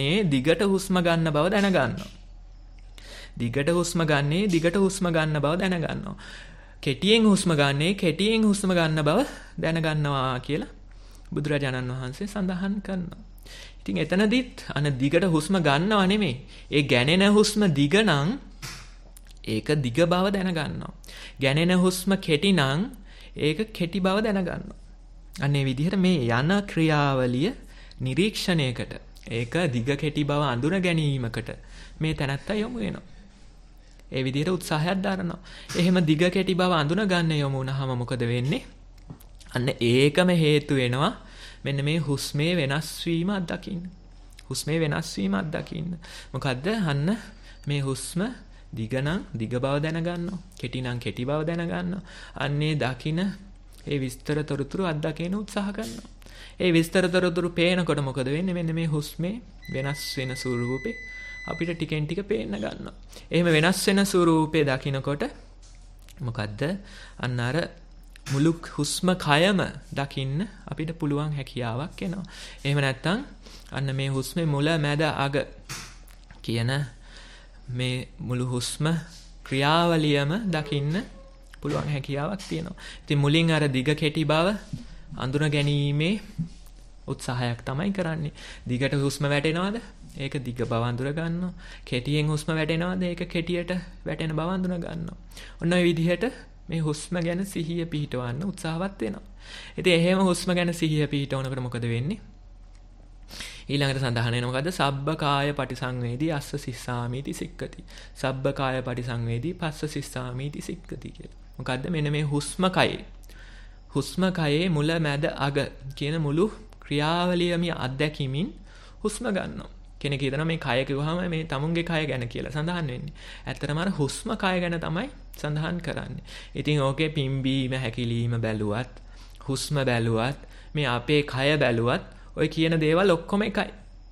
ගන්න බව දැනගන්නවා. දිගට හුස්ම ගන්න බව දැනගන්නවා. කෙටියෙන් හුස්ම ගන්න බව දැනගන්නවා කියලා බුදුරජාණන් වහන්සේ සඳහන් කරනවා. ඉතින් එතනදිත් අන දිගට හුස්ම ගන්නව නෙමෙයි. ඒ ගැනෙන හුස්ම දිග නම් ඒක දිග බව දැනගන්නවා. ගැනෙන හුස්ම කෙටි නම් ඒක කෙටි බව දැනගන්නවා. අන්නේ විදිහට මේ යන ක්‍රියාවලිය නිරීක්ෂණයකට ඒක දිග කෙටි බව අඳුන ගැනීමකට මේ තැනත්තා යොමු වෙනවා. ඒ විදිහට උත්සාහයක් දරනවා. එහෙම දිග කෙටි බව අඳුන ගන්න යොමු වුණාම මොකද වෙන්නේ? අන්න ඒකම හේතු වෙනවා මෙන්න මේ හුස්මේ වෙනස් වීම අත්දකින්න. මොකද්ද? අන්න මේ හුස්ම දිග නම් දිග බව දැනගන්නවා. කෙටි නම් කෙටි බව දැනගන්නවා. අන්නේ දකින ඒ විස්තර තොරතුරු අත්දකින්න උත්සාහ කරනවා. ඒ විස්තර තොරතුරු පේනකොට මොකද වෙන්නේ? මෙන්න මේ හුස්මේ වෙනස් වෙන ස්වරූපේ අපිට ටිකෙන් ටික පේන්න ගන්නවා. එහෙම වෙනස් වෙන ස්වරූපේ දකිනකොට මොකද්ද? අන්න අර මුළු හුස්ම කයම දකින්න අපිට පුළුවන් හැකියාවක් එනවා. එහෙම නැත්නම් අන්න මේ හුස්මේ මුල මැද අග කියන මේ මුළු හුස්ම ක්‍රියාවලියම දකින්න පුළුවන් හැකියාවක් තියෙනවා. ඉතින් මුලින් අර දිග කෙටි බව අඳුන ගැනීමේ උත්සාහයක් තමයි කරන්නේ. දිගට හුස්ම වැටෙනවද? ඒක දිග බව අඳුර ගන්නවා. කෙටියෙන් හුස්ම වැටෙනවද? ඒක කෙටියට වැටෙන බව අඳුන ගන්නවා. ඔන්න ඔය විදිහට මේ හුස්ම ගැන සිහිය පිහිටවන්න උත්සාහවත් වෙනවා. ඉතින් එහෙම හුස්ම ගැන සිහිය පිහිටවනකොට මොකද වෙන්නේ? ඊළඟට සඳහන් වෙන මොකද්ද? සබ්බකාය පටිසංවේදී අස්ස සිස්සාමීති සික්කති. සබ්බකාය පටිසංවේදී පස්ස සිස්සාමීති සික්කති කියලා. මොකද්ද? මෙන්න මේ හුස්ම කයේ මුල මැද අග කියන මුළු ක්‍රියාවලියම අත්දැකීමින් හුස්ම ගන්නවා. කෙනෙක් හිතනවා මේ කය කිව්වහම මේ තමුන්ගේ කය ගැන කියලා සඳහන් වෙන්නේ. ඇත්තටම අර හුස්ම කය ගැන තමයි සඳහන් කරන්නේ. ඉතින් ඕකේ පිම්බීම හැකිලිම බැලුවත්, හුස්ම බැලුවත්, මේ අපේ කය බැලුවත් ඔය කියන දේවල් ඔක්කොම එකයි.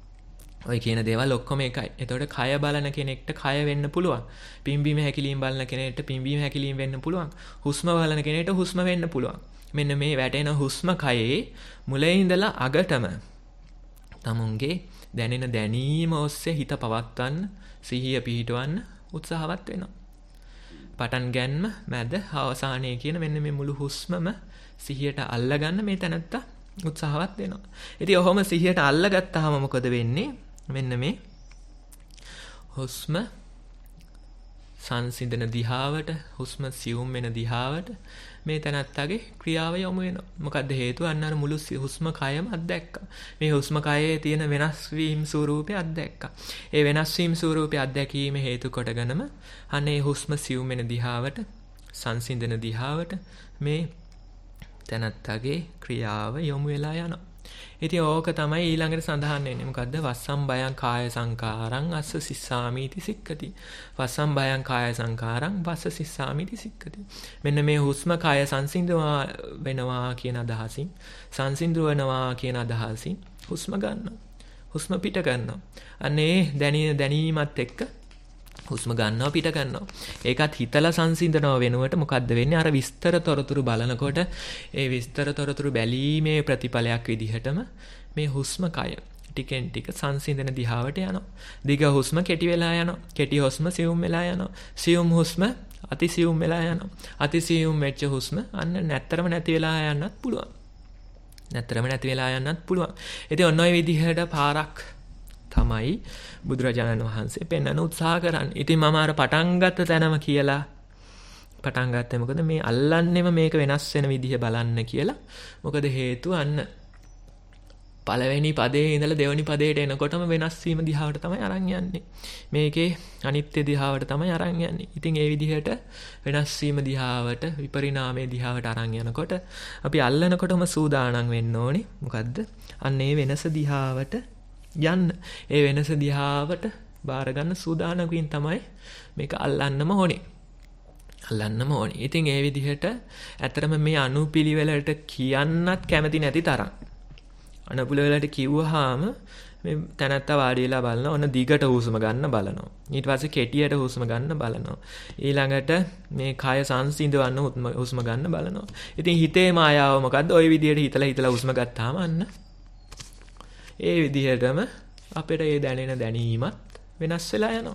එතකොට කය බලන කෙනෙක්ට කය වෙන්න පුළුවන්. පිම්බීම හැකිලිම බලන කෙනෙක්ට පිම්බීම හැකිලිම වෙන්න පුළුවන්. හුස්ම බලන කෙනෙක්ට හුස්ම වෙන්න පුළුවන්. මෙන්න මේ වැටෙන හුස්ම කයේ මුලින් ඉඳලා අගටම තමුන්ගේ දැනෙන දැනීම ඔස්සේ හිත පවත්වන්න, සිහිය පිහිටවන්න උත්සාහවත් වෙනවා. පටන් ගන්න මැද අවසානයේ කියන මෙන්න මේ මුළු හුස්මම සිහියට අල්ලගන්න මේ තැනත්තා උත්සාහවත් වෙනවා. ඉතින් ඔහොම සිහියට අල්ලගත්තාම මොකද වෙන්නේ? මෙන්න මේ හුස්ම සංසිඳන දිහාවට, හුස්ම සියුම් වෙන දිහාවට මේ තැනත්තාගේ ක්‍රියාව යොමු වෙනවා. මොකද්ද හේතුව? අන්න අර මුළු හුස්ම කයම අත්දැක්කා. මේ හුස්ම කයේ තියෙන වෙනස් වීම ස්වරූපය අත්දැක්කා. ඒ වෙනස් වීම ස්වරූපය අත්දැකීම හේතු කොටගෙනම අනේ හුස්ම සියුම් වෙන දිහාවට, සංසිඳන දිහාවට මේ තැනත්තාගේ ක්‍රියාව යොමු වෙලා යනවා. ඉතින් ඕක තමයි ඊළඟට සඳහන් වෙන්නේ. මොකද්ද? වස්සම් බයං කාය සංකාරං අස්ස සිස්සාමීති සික්කති. වස්සම් බයං කාය සංකාරං වස්ස සිස්සාමීති සික්කති. මෙන්න මේ හුස්ම කාය සංසිඳනවා වෙනවා කියන අදහසින්, සංසිඳවනවා කියන අදහසින් හුස්ම ගන්නවා. හුස්ම පිට ගන්නවා. අනේ දැනීමත් එක්ක හුස්ම ගන්නවා පිට ගන්නවා. ඒකත් හිතලා සංසිඳනව වෙනුවට මොකද්ද වෙන්නේ? අර විස්තර තොරතුරු බලනකොට ඒ විස්තර තොරතුරු බැලීමේ ප්‍රතිඵලයක් විදිහටම මේ හුස්ම කය ටිකෙන් ටික සංසිඳන දිහාවට යනවා. දිග හුස්ම කෙටි වෙලා යනවා. කෙටි හුස්ම සියුම් වෙලා යනවා. සියුම් හුස්ම අතිසියුම් වෙලා යනවා. අතිසියුම් වෙච්ච හුස්ම අන්න නැත්තරම නැති වෙලා යන්නත් පුළුවන්. ඉතින් ඔන්න ඔය විදිහට පාරක් තමයි බුදුරජාණන් වහන්සේ පෙන්වන්න උත්සාහ කරන්නේ. ඉතින් මම අර පටන් ගත්ත තැනම කියලා පටන් ගත්තේ මොකද? මේ අල්ලන්නෙම මේක වෙනස් වෙන විදිහ බලන්න කියලා. මොකද හේතුව අන්න පළවෙනි පදේ ඉඳලා දෙවෙනි පදේට එනකොටම වෙනස් වීම දිහාවට තමයි අරන් යන්නේ. මේකේ අනිත්‍ය දිහාවට තමයි අරන් යන්නේ. ඉතින් ඒ විදිහට වෙනස් වීම දිහාවට, විපරිණාමයේ දිහාවට අරන් යනකොට අපි අල්ලනකොටම සූදානම් වෙන්න ඕනේ. මොකද්ද? අන්න ඒ වෙනස දිහාවට යන්න. ඒ වෙනස දිහාවට බාර ගන්න සූදානම්කින් තමයි මේක අල්ලන්නම ඕනේ. ඉතින් ඒ විදිහට ඇත්තටම මේ අනුපිළිවෙලට කියන්නත් කැමති නැති තරම්. අනුපිළිවෙලට කිව්වහම මේ තැනත්තා වාඩි වෙලා බලනවා. ඔන්න දිගට හුස්ම ගන්න බලනවා. ඊට පස්සේ කෙටියට හුස්ම ගන්න බලනවා. ඊළඟට මේ කය සංසිඳවන්න හුස්ම ගන්න බලනවා. ඉතින් හිතේ මායාව මොකද්ද? ওই විදිහට හිතලා හුස්ම ගත්තාම අන්න ඒ විදිහටම අපිට ඒ දැනෙන දැනීමත් වෙනස් වෙලා යනවා.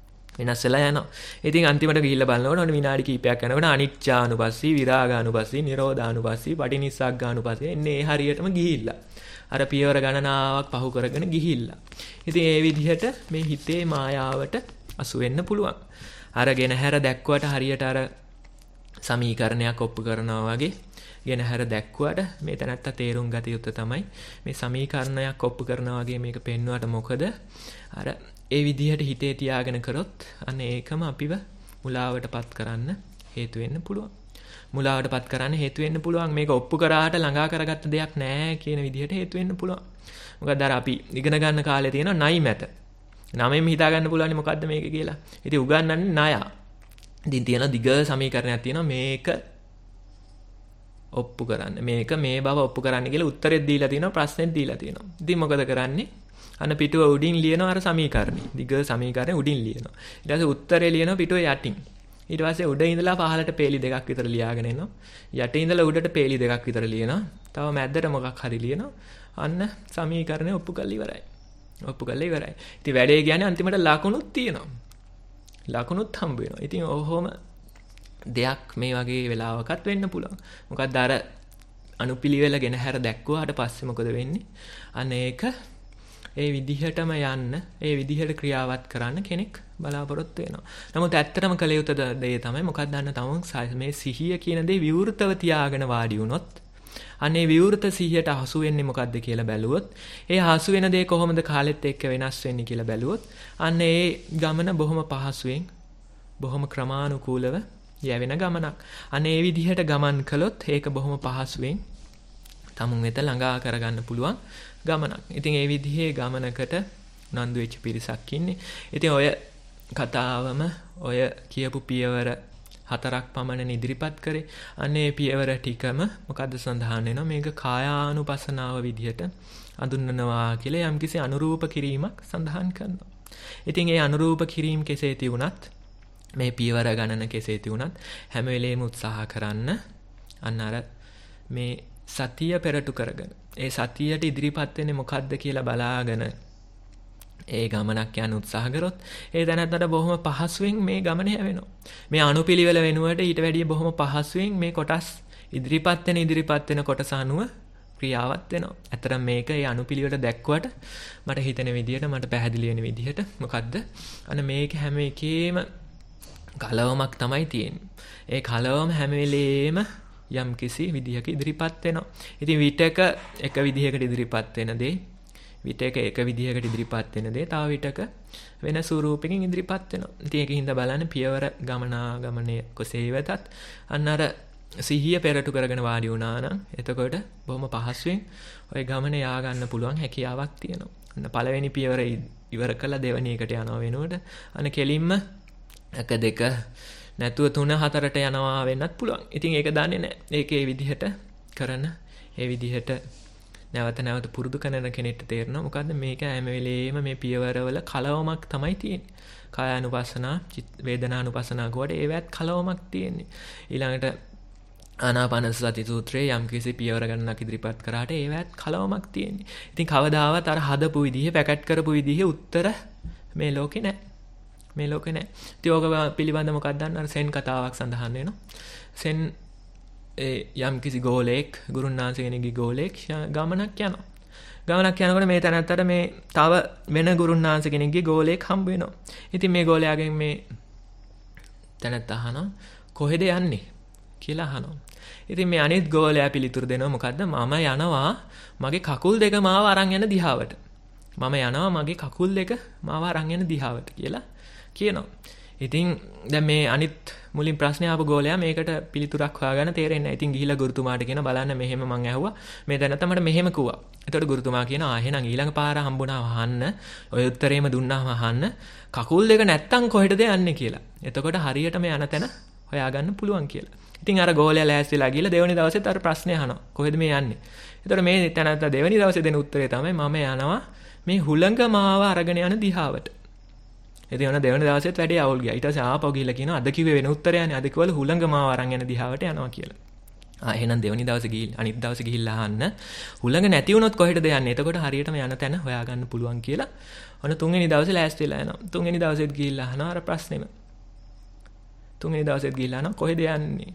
ඉතින් අන්තිමට ගිහිල්ලා බලනකොට ඔන්න විනාඩි කිහිපයක් යනකොට අනිච්චානුපස්සී, විරාගානුපස්සී, නිරෝධානුපස්සී, පටිනිස්සග්ගානුපස්සී එන්නේ ඒ හරියටම ගිහිල්ලා. අර පියවර ගණනාවක් පහු කරගෙන ගිහිල්ලා. ඉතින් ඒ විදිහට මේ හිතේ මායාවට අසු වෙන්න පුළුවන්. අරගෙන හැර දැක්කුවට හරියට අර සමීකරණයක් ඔප්පු කරනවා වගේ ගෙනහැර දැක්කුවට මේ තැනත්තා තේරුම් ගත යුතු තමයි මේ සමීකරණයක් ඔප්පු කරනවා වගේ මේක පෙන්වුවට මොකද අර ඒ විදිහට හිතේ තියාගෙන කරොත් අන්න ඒකම අපිව මුලාවටපත් කරන්න හේතු වෙන්න පුළුවන්. මේක ඔප්පු කරාට ළඟා කරගත්ත දෙයක් නෑ කියන විදිහට හේතු වෙන්න පුළුවන්. මොකද අර අපි ඉගෙන ගන්න කාලේ තියෙන ණයි මැත. නමෙන් හිතා ගන්න පුළුවන් මොකද්ද මේක කියලා. ඉතින් උගන්වන්නේ ණය. ඉතින් තියෙන දිග සමීකරණයක් තියෙනවා මේක ඔප්පු කරන්න. මේක මේ බව ඔප්පු කරන්න කියලා උත්තරෙත් දීලා තියෙනවා, ප්‍රශ්නෙත් දීලා තියෙනවා. ඉතින් මොකද කරන්නේ? අන්න පිටුව උඩින් ලියනවා අර සමීකරණේ. දිග සමීකරණේ උඩින් ලියනවා. ඊට පස්සේ උත්තරේ ලියනවා පිටුව යටින්. ඊට පස්සේ උඩ ඉඳලා පහළට පේලි දෙකක් විතර ලියාගෙන එනවා. යටින් ඉඳලා උඩට පේලි දෙකක් විතර ලියනවා. තව මැද්දට මොකක් හරි ලියනවා. අන්න සමීකරණේ ඔප්පු කරලා ඉවරයි. ඉතින් වැඩේ කියන්නේ අන්තිමට ලකුණුත් තියෙනවා. ලකුණුත් හම්බ වෙනවා. ඉතින් ඔහොම දෙයක් මේ වගේ වෙලාවකත් වෙන්න පුළුවන්. මොකක්ද අර අනුපිළිවෙල ගෙන හැර දැක්කුවාට පස්සේ මොකද වෙන්නේ? අන්න ඒක ඒ විදිහටම යන්න, ඒ විදිහට ක්‍රියාවත් කරන්න කෙනෙක් බලාපොරොත්තු වෙනවා. නමුත් ඇත්තටම කළ යුතු දේ තමයි මොකක්ද දන්න තමන් මේ සිහිය කියන දේ විවෘතව තියාගෙන වාඩි වුණොත් අනේ විවෘත සිහියට හසු වෙන්නේ මොකද්ද කියලා බැලුවොත්, ඒ හසු වෙන දේ කොහොමද කාලෙත් එක්ක වෙනස් වෙන්නේ කියලා බැලුවොත්, අන්න ඒ ගමන බොහොම පහසුවෙන්, බොහොම ක්‍රමානුකූලව යැවෙන ගමනක්. අනේ ඒ විදිහට ගමන් කළොත් ඒක බොහොම පහසුවෙන් තමුන් වෙත ළඟා කරගන්න පුළුවන් ගමනක්. ඉතින් ඒ විදිහේ ගමනකට උනන්දු වෙච්ච පිරිසක් ඉන්නේ. ඉතින් ඔය කතාවම ඔය කියපු පියවර 4ක් පමණ ඉදිරිපත් කරේ. අනේ පියවර ටිකම මොකද්ද සඳහන් වෙනවා? මේක කායානුපස්සනාව විදිහට අඳුන්වනවා කියලා යම්කිසි අනුරූප කිරීමක් සඳහන් කරනවා. ඉතින් ඒ අනුරූප කිරීම කෙසේ තියුණත් මේ පියවර ගණන කෙසේ තියුණත් හැම වෙලේම උත්සාහ කරන්න අන්න අර මේ සතිය පෙරටු කරගෙන ඒ සතියට ඉදිරිපත් වෙන්නේ මොකද්ද කියලා බලාගෙන ඒ ගමනක් යන උත්සාහ කරොත් ඒ දැනත්තට බොහොම පහසුවෙන් මේ ගමන යවෙනවා. මේ අනුපිළිවෙල වෙනුවට ඊට වැඩිය බොහොම පහසුවෙන් මේ කොටස් ඉදිරිපත් වෙන කොටස අනුව ක්‍රියාවත් වෙනවා. ඇත්තටම මේක ඒ අනුපිළිවෙලට දැක්වට මට හිතෙන විදිහට මට පැහැදිලි වෙන විදිහට මොකද්ද? අන්න මේක හැම එකේම කලවමක් තමයි තියෙන්නේ. ඒ කලවම හැම වෙලේම යම් කිසි විදිහක ඉදිරිපත් වෙනවා. ඉතින් විටක එක විදිහකට ඉදිරිපත් වෙන දේ විටක එක විදිහකට ඉදිරිපත් වෙන දේ තව විටක වෙන ස්වරූපකින් ඉදිරිපත් වෙනවා. ඉතින් ඒකින්ද බලන්න පියවර ගමනේ කොසේ වෙතත් අන්න අර සිහිය පෙරටු කරගෙන වාඩි වුණා නම් එතකොට බොහොම පහසුවෙන් ওই ගමන යා ගන්න පුළුවන් හැකියාවක් තියෙනවා. අන්න පළවෙනි පියවර ඉවර කළා දෙවෙනි එකට යනවා වෙනුවට අන්න කෙලින්ම 1 2 නැතුව 3 4ට යනවා වෙන්නත් පුළුවන්. ඉතින් ඒක දන්නේ නැහැ. ඒකේ විදිහට කරන ඒ විදිහට නැවත පුරුදු කරන කෙනෙක්ට තේරෙනවා මොකද්ද මේක හැම වෙලේම මේ පියවරවල කලවමක් තමයි තියෙන්නේ. කායානුපස්සනා, වේදනානුපස්සනා කෝඩ ඒවත් කලවමක් තියෙන්නේ. ඊළඟට ආනාපාන සති සූත්‍රයේ යම්කිසි පියවර ගණනක් ඉදිරිපත් කරාට ඒවත් කලවමක් තියෙන්නේ. ඉතින් කවදාවත් අර හදපු විදිහේ පැකට් කරපු විදිහේ උත්තර මේ ලෝකේ නැහැ. මේ ලෝකේ නැහැ. ඉතින් ඕක පිළිබඳ මොකක්ද දන්න අර සෙන් කතාවක් සඳහන් වෙනවා. සෙන් යම්කිසි ගෝලෙක් ගුරුන්නාන්සේ කෙනෙක්ගේ ගෝලෙක් ගමනක් යනවා. ගමනක් යනකොට මේ තැනත්තට මේ තව වෙන ගුරුන්නාන්සේ කෙනෙක්ගේ ගෝලෙක් හම්බ වෙනවා. ඉතින් මේ ගෝලයාගෙන් මේ තැනත්ත අහනවා කොහෙද යන්නේ කියලා අහනවා. ඉතින් මේ අනිත් ගෝලයා පිළිතුරු දෙනවා මොකද්ද? මම යනවා මගේ කකුල් දෙක මාව අරන් යන දිහාවට. මම යනවා මගේ කකුල් දෙක මාව අරන් යන දිහාවට කියලා කියනවා. ඉතින් දැන් මේ අනිත් මුලින් ප්‍රශ්නේ ආපු ගෝලයා මේකට පිළිතුරක් හොයාගන්න තේරෙන්නේ නැහැ. ඉතින් ගිහිලා ගුරුතුමාට කියන බලන්න මෙහෙම මං ඇහුවා. මේ දැනත්ත මට මෙහෙම කිව්වා. එතකොට ගුරුතුමා කියනවා එහෙනම් ඊළඟ පාර හම්බුණාම අහන්න, ඔය උත්තරේම දුන්නාම අහන්න කකුල් දෙක නැත්තම් කොහෙටද යන්නේ කියලා. එතකොට හරියටම යන තැන හොයාගන්න පුළුවන් කියලා. ඉතින් අර ගෝලයා ලෑස්තිලා ගිහලා දෙවෙනි දවසෙත් අර ප්‍රශ්නේ අහනවා. කොහෙද මේ යන්නේ? එතකොට මේ තැනත්ත දෙවෙනි දවසේ දෙන උත්තරේ තමයි මම යනවා මේ හුළඟ මාව අරගෙන යන දිහාවට. ඉතින් ඔන්න දෙවෙනි දවසෙත් වැඩේ අවුල් ගියා. ඊට පස්සේ ආපහු ගිහලා කියනවා අද කිව්වේ වෙන උත්තරයනේ. අද කිව්වලු හුළඟ මාව අරන් යන දිහාවට යනවා කියලා. එහෙනම් දෙවෙනි දවසේ ගිහින් අනිත් දවසේ ගිහිල්ලා අහන්න හුළඟ නැති වුණොත් කොහෙටද යන්නේ? එතකොට හරියටම යන තැන හොයාගන්න පුළුවන් කියලා. ඔන්න තුන්වෙනි දවසේ ලෑස්තිලා යනවා. තුන්වෙනි දවසෙත් ගිහිල්ලා අහනවා අර ප්‍රශ්නෙම. තුන්වෙනි දවසෙත් ගිහිල්ලා අහනවා කොහෙද යන්නේ?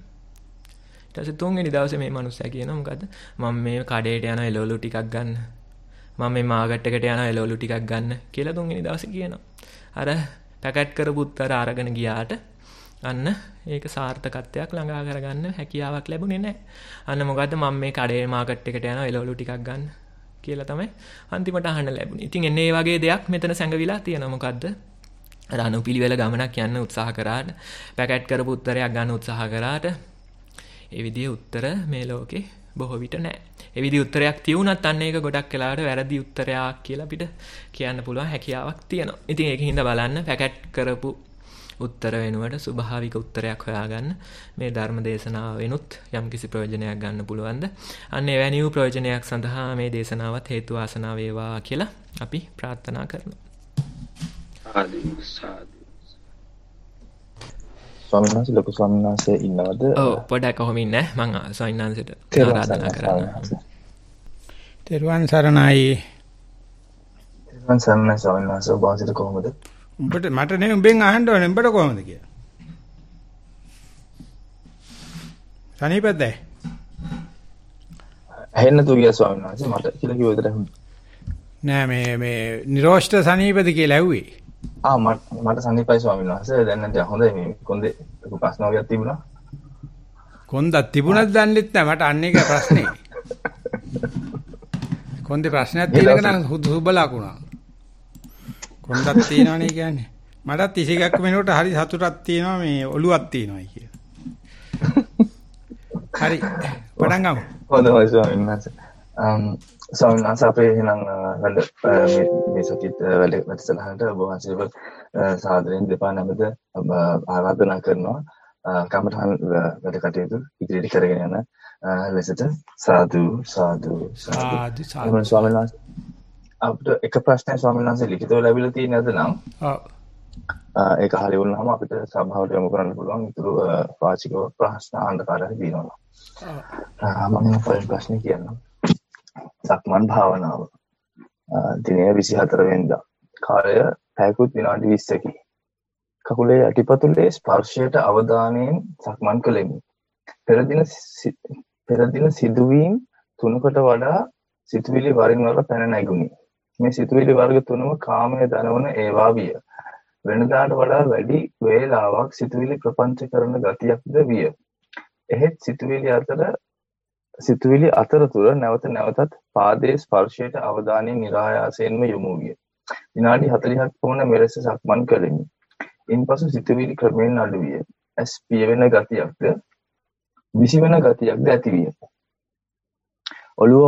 ඊට පස්සේ තුන්වෙනි දවසේ මේ මිනිස්සයා කියනවා මොකද්ද? මම මේ කඩේට යනවා එළවලු ටිකක් ගන්න. මම මේ මාකට් එකට යනවා එළවලු ටිකක් ගන්න කියලා තුන්වෙනි දවසේ කියනවා. අර පැකට් කරපු උත්තර අරගෙන ගියාට අන්න ඒක සාර්ථකත්වයක් ළඟා කරගන්න හැකියාවක් ලැබුණේ නැහැ. අන්න මොකද්ද මම මේ කඩේ මාකට් එකට යනවා එළවලු ටිකක් ගන්න කියලා තමයි අන්තිමට අහන්න ලැබුණේ. ඉතින් එන්නේ මේ වගේ දෙයක් මෙතන සැඟවිලා තියෙනවා. මොකද්ද? අර අනුපිළිවෙල ගමනක් යන්න උත්සාහ කරාට පැකට් කරපු උත්තරයක් ගන්න උත්සාහ කරාට ඒ විදිහේ උත්තර මේ ලෝකේ බොහෝ විට නැහැ. ඒ විදිහේ උත්තරයක් තියුණත් අන්න ඒක ගොඩක් වෙලාවට වැරදි උත්තරයක් කියලා අපිට කියන්න පුළුවන් හැකියාවක් තියෙනවා. ඉතින් ඒකින්ද බලන්න පැකට් කරපු උත්තර වෙනුවට ස්වභාවික උත්තරයක් හොයාගන්න මේ ධර්ම දේශනාව වෙනුත් යම්කිසි ප්‍රයෝජනයක් ගන්න පුළුවන්ද? අන්න එවැනි වූ ප්‍රයෝජනයක් සඳහා මේ දේශනාවත් හේතු වාසනා වේවා කියලා අපි ප්‍රාර්ථනා කරනවා. සාදු. ස්වාමීන් වහන්සේ ලොකු ස්වාමීන් වහන්සේ ඉන්නවද? ඔව් පොඩ්ඩක් කොහොම ඉන්නේ මම ස්වාමීන් වහන්සේට ආරාධනා කරනවා. තෙරුවන් සරණයි. තෙරුවන් සරණයි ස්වාමීන් වහන්සේ ඔබ වහන්සේට කොහොමද? උඹට මට නේ උඹෙන් අහන්න ඕනේ උඹට කොහොමද කියලා. සනීපද? ඇහෙන්න තුගිය ස්වාමීන් වහන්සේ මට කියලා කිව්ව විතර නෑ මේ නිරෝෂ්ඨ සනීපද කියලා ඇහුවේ. මට සනීපයි ස්වාමීන් වහන්සේ. දැන් නම් හොඳයි මේ කොන්දේ ප්‍රශ්න වගේක් තිබුණා. කොන්දක් තිබුණත් දන්නෙත් නෑ මට අන්න එක ප්‍රශ්නේ. කොන්දේ ප්‍රශ්නයක් තියෙනක නම් සුබ ලකුණා. කොන්දක් තියෙනවනේ කියන්නේ. මටත් ඉසිකක් වෙනකොට හරි සතුටක් තියෙනවා මේ ඔලුවක් තියෙනවායි කියලා. හරි. පටන් ගමු. හොඳයි ස්වාමීන් වහන්සේ. ස්වාමීන් වහන්සේ අපේ එහෙනම් වැඩ මේ සතිත් වැඩසටහනට ඔබ වහන්සේව සාදරයෙන් දෙපා නැමද ආරාධනා කරනවා. කමඨහන් වැඩ කටයුතු ඉදිරියට කරගෙන යන ලෙසට සාදු සාදු සාදු. ස්වාමීන් වහන්සේ අපිට එක ප්‍රශ්නයක් ස්වාමීන් වහන්සේ ලිඛිතව ලැබිලා තියෙනවද නම්? ඔව්. ඒක හරිය වුණාම අපිට සභාවට යොමු කරන්න පුළුවන්. ඊටු වාචික ප්‍රශ්න අහන්න කාටද දිනනවා. මම පළවෙනි ප්‍රශ්නේ කියන්නම්. සක්මන් භාවනාව. දිනය 24 වෙනිදා. කාලය පැයකුත් විනාඩි 20කි. කකුලේ යටිපතුලේ ස්පර්ශයට අවධානයෙන් සක්මන් කළෙමි. පෙර දින සිදුවීම් 3කට වඩා සිතුවිලි වරින් වර පැන නැගුණි. මේ සිතුවිලි වර්ග තුනම කාමයේ දනවන ඒවා විය. වෙනදාට වඩා වැඩි වේලාවක් සිතුවිලි ප්‍රපංච කරන ගතියක්ද විය. එහෙත් සිතුවිලි අතරතුර නැවත නැවතත් පාදයේ ස්පර්ශයට අවධානය નિરાයාසයෙන්ම යොමු විය. විනාඩි 40ක් පමණ මෙලෙස සක්මන් කළෙමි. ඉන්පසු සිතුවිලි ක්‍රමයෙන් අඩු විය. ඇස් පියවෙන ගතියක්ද විසිවෙන ගතියක්ද ඇති විය. ඔළුව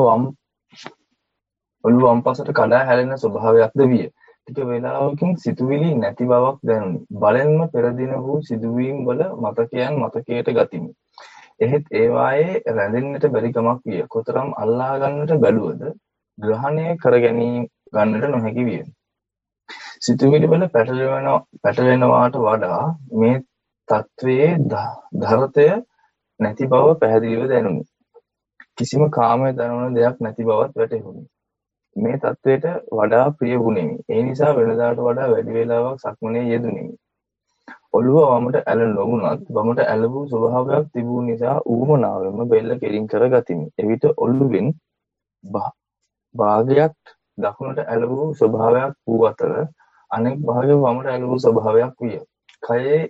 වම් පසට කඩා හැලෙන ස්වභාවයක්ද විය. ටික වේලාවකින් සිතුවිලි නැති බවක් දැනුනි. බලෙන්ම පෙර දින වූ සිදුවීම් වල මතකයන් මතකයට ගතිමි. එහෙත් ඒවායේ රැඳෙන්නට බැරි කමක් විය. කොතරම් අල්ලා ගන්නට බැලුවද ග්‍රහණය කර ගන්නට නොහැකි විය. සිතුවිලි වල පැටලෙනවාට වඩා මේ තත්වයේ ධරතය නැති බව පැහැදිලිව දැනුනි. කිසිම කාමයේ දනවන දෙයක් නැති බවත් වැටහුණි. මේ තත්වයට වඩා ප්‍රිය වුණෙමි. ඒ නිසා වෙනදාට වඩා වැඩි වේලාවක් සක්මනේ යෙදුණෙමි. ඔළුව වමට ඇල නොවුණත් වමට ඇල වූ ස්වභාවයක් තිබූ නිසා ඌමනාවෙන්ම බෙල්ල කෙලින් කර ගතිමි. එවිට ඔළුවෙන් භාගයක් දකුණට ඇල වූ ස්වභාවයක් වූ අතර අනෙක් භාගය වමට ඇල වූ ස්වභාවයක් විය. කයේ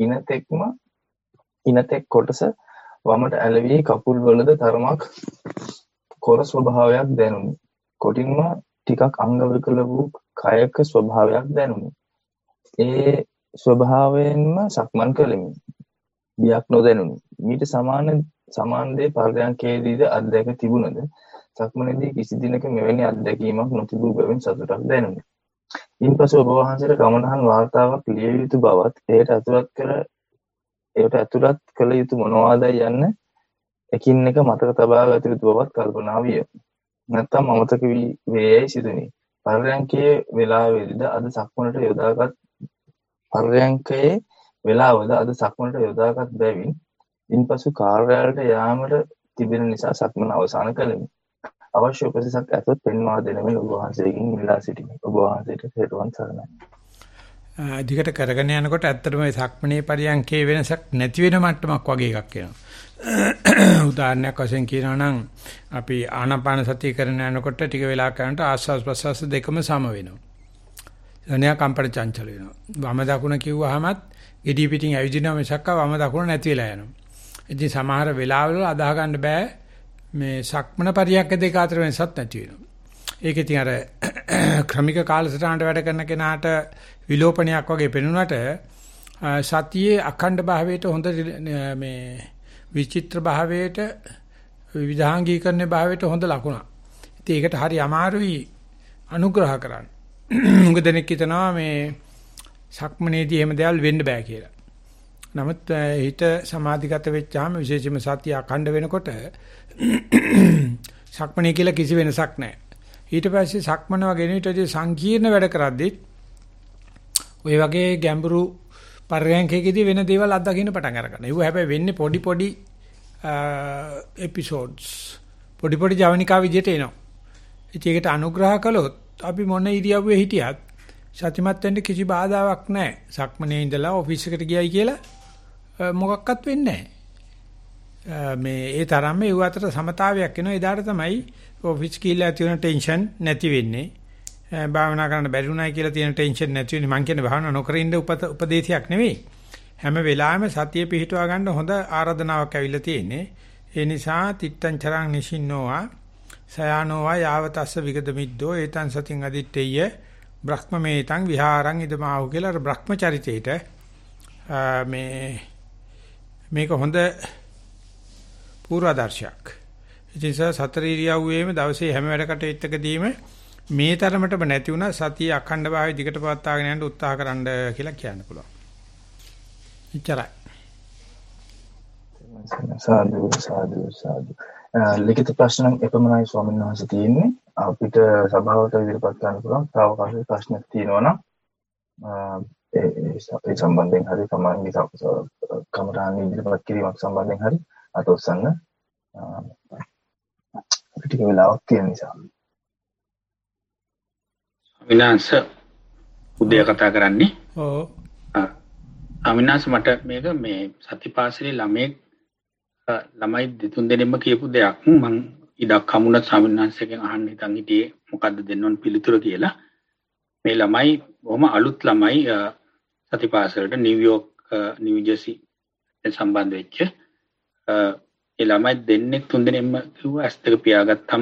ඉනතෙක් කොටස වමට ඇල වී කකුල් වලද තරමක් කොර ස්වභාවයක් දැනුනි. කොටින්ම ටිකක් අංග විකල වූ කයක ස්වභාවයක් දැනුනි. ඒ ස්වභාවයෙන්ම සක්මන් කළෙමි. බියක් නොදැනුනි. මීට සමාන දේ පරයන්කේදීද අත්දැක තිබුණද සක්මනේදී කිසි දිනක මෙවැනි අත්දැකීමක් නොතිබූ බැවින් සතුටක් දැනුනි. ඉන්පසු ඔබ වහන්සේට කමඨහන් වාර්තාවක් ලිය යුතු බවත් එයට ඇතුළත් කළ යුතු මොනවාදයි යන්න එකින් එක මතක තබා ගත යුතු බවත් කල්පනා විය. නැත්තම් අමතක වේයයි සිදුනි. පරයන්කේ වේලාවෙදිද අද සක්මනට යොදාගත් බැවින් ඉන්පසු කාර්යාලයට යාමට තිබෙන නිසා සක්මන අවසන් කළෙමි. අවශ්‍ය උපදෙසක් ඇතොත් පෙන්වා දෙනමින් ඔබ වහන්සේගෙන් ඉල්ලා සිටිමි. ඔබ වහන්සේට හේතුවන් සරණයි. දිගට කරගෙන යනකොට ඇත්තටම මේ සක්මනේ පරියන්කේ වෙනසක් නැති වෙන මට්ටමක් වගේ එකක් එනවා. උදාහරණයක් වශයෙන් කියනවා නම් අපි ආනාපාන සතිය කරන යනකොට ටික වෙලා කරනකොට ආස්වාස් ප්‍රස්වාස් දෙකම සම වෙනවා. එනවා කම්පන චංචල වෙනවා. වම දකුණ කිව්වහමත් gedi පිටින් ඇවිදිනවා මිසක් වම දකුණ නැති වෙලා යනවා. ඉතින් සමහර වෙලාවල අදාහ ගන්න බෑ මේ සක්මන පරියන්ක දෙක අතර වෙනසක් නැති වෙනවා. ඒක ඉතින් අර ක්‍රමික කාලසටහනට වැඩ කරන කෙනාට විලෝපනයක් වගේ පෙනුනට සතියේ අඛණ්ඩ භාවයට හොඳ මේ විචිත්‍ර භාවයට විවිධාංගීකරණ භාවයට හොඳ ලකුණක්. ඉතින් ඒකට හරි අමාරුයි අනුග්‍රහ කරන්න. මොකද දෙනෙක් හිතනවා මේ සක්මනේදී එහෙම දේවල් වෙන්න බෑ කියලා. නමුත් හිත සමාධිගත වෙච්චාම විශේෂයෙන්ම සතිය අඛණ්ඩ වෙනකොට සක්මනේ කියලා කිසි වෙනසක් නැහැ. ඊට පස්සේ සක්මන වගේ නෙවෙයි සංකීර්ණ වැඩ කරද්දී ඔය වගේ ගැඹුරු පරයන්කේදී වෙන දේවල් අත්දකින්න පටන් අරගන්න. ඒව හැබැයි වෙන්නේ පොඩි එපිසෝඩ්ස්. පොඩි ජවනිකා විදියට එනවා. ඉතින් ඒකට අනුග්‍රහ කළොත් අපි මොන ඉරියව්වේ හිටියත් සතිමත් වෙන්න කිසි බාධාවක් නැහැ. සක්මනේ ඉඳලා ඔෆිස් එකට ගියයි කියලා මොකක්වත් වෙන්නේ නැහැ. මේ ඒ තරම්ම ඒ අතර සමතාවයක් එනවා. එදාට තමයි ඔෆිස් කියලා තියෙන ටෙන්ෂන් නැති වෙන්නේ. භාවනා කරන්න බැරි වුණයි කියලා තියෙන ටෙන්ෂන් නැති වෙන්නේ. මං කියන්නේ භාවනා නොකර ඉන්න උපදේශයක් නෙවෙයි. හැම වෙලාවෙම සතිය පිහිටුවා ගන්න හොඳ ආරාධනාවක් ඇවිල්ලා තියෙන්නේ. ඒ නිසා තිත්තං චරං නිසින්නෝවා සයානෝවා යාවතස්ස විගද මිද්දෝ ඒතං සතින් අදිත්තේය බ්‍රහ්මමේතං විහාරං ඉදමාහු කියලා බ්‍රහ්මචරිතේට මේක හොඳ පූර්වාදර්ශයක්. ඒ නිසා සතර ඉරියව්වේම දවසේ හැම වැඩ කටයුත්තකදීම මේ තරමටම නැති වුණා සතිය අඛණ්ඩ භාවය දිගට පවත්වාගෙන යන්න උත්සාහ කරන්න කියලා කියන්න පුළුවන්. එච්චරයි. සාදු. ලිඛිත ප්‍රශ්න එපමණයි ස්වාමීන් වහන්සේ තියෙන්නේ. අපිට සභාවට ඉදිරිපත් කරන්න පුළුවන්. තාවකාලික ප්‍රශ්නක් තියෙනවා නම් ඒ සම්බන්ධයෙන් හරි තමන්ගේ කමරාන් ඉදිරිපත් කිරීමක් සම්බන්ධයෙන් හරි අත ඔස්සන්න අපිට වෙලාවක් තියෙන නිසා. අවිනාශ උදේ කතා කරන්නේ. ඔව්. අවිනාශ මට මේක මේ සතිපාසලේ ළමයි දෙතුන් දෙනෙක්ම කියපු දෙයක් මම ඉඩක් හමුණා ස්වාමීනාංශයෙන් අහන්න හිතන් හිටියේ මොකද්ද දෙන්න ඕන පිළිතුර කියලා. මේ ළමයි බොහොම අලුත් ළමයි සතිපාසලට නිව්යෝර්ක් නිව්ජර්සි සම්බන්ධ වෙච්ච ඒ ළමයි දෙන්නෙක් තුන් දෙනෙක්ම කිව්වා ඇස් දෙක පියාගත්තම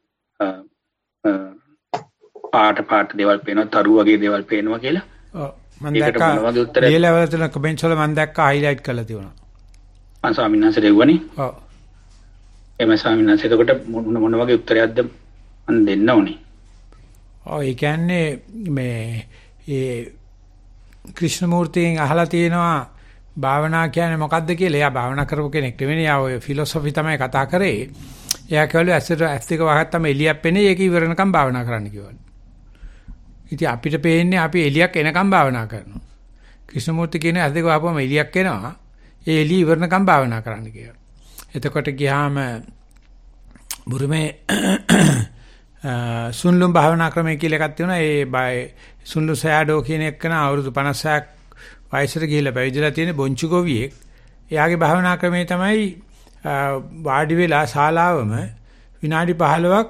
පාට දේවල් පේනවා තරු වගේ දේවල් පේනවා කියලා. ඔව් මම දැක්කා ඒ ලෙවල් තුන කමෙන්ට්ස් වල මම දැක්කා හයිලයිට් කරලා තියුණා. මම ස්වාමීන් වහන්සේ දෙවුවනේ. ඔව්. එමේ ස්වාමීන් වහන්සේ එතකොට මොන වගේ උත්තරයක්ද මම දෙන්න ඕනේ? ඔව් ඒ කියන්නේ මේ ඒ ක්‍රිෂ්ණමූර්තියෙන් අහලා තියෙනවා භාවනා කියන්නේ මොකද්ද කියලා. එයා භාවනා කරපු කෙනෙක් නෙවෙයි. එයා ඔය ෆිලොසොෆි තමයි කතා කරේ. එයා කිව්වලු ඇස් දෙක වහගත්තම එළියක් පෙනේ. ඒක ඉවරනකම් භාවනා කරන්න කිව්වලු. ඉතින් අපිට පේන්නේ අපි එළියක් එනකම් භාවනා කරනවා. ක්‍රිෂ්ණමූර්ති කියන ඇස් දෙක වහපුවම එළියක් එනවා. ඒ එළිය ඉවරනකම් භාවනා කරන්න කියලා. එතකොට ගියාම බුරුමේ සුන්ලුම් භාවනා ක්‍රමය කියලා එකක් තියෙනවා. ඒ සුන්ලු සෑඩෝ කියන එකන අවුරුදු 56ක් වයසට ගිහිල්ලා පැවිදිලා තියෙන බොංචු ගොවියෙක්. එයාගේ භාවනා ක්‍රමය තමයි වාඩි වෙලා ශාලාවම විනාඩි 15ක්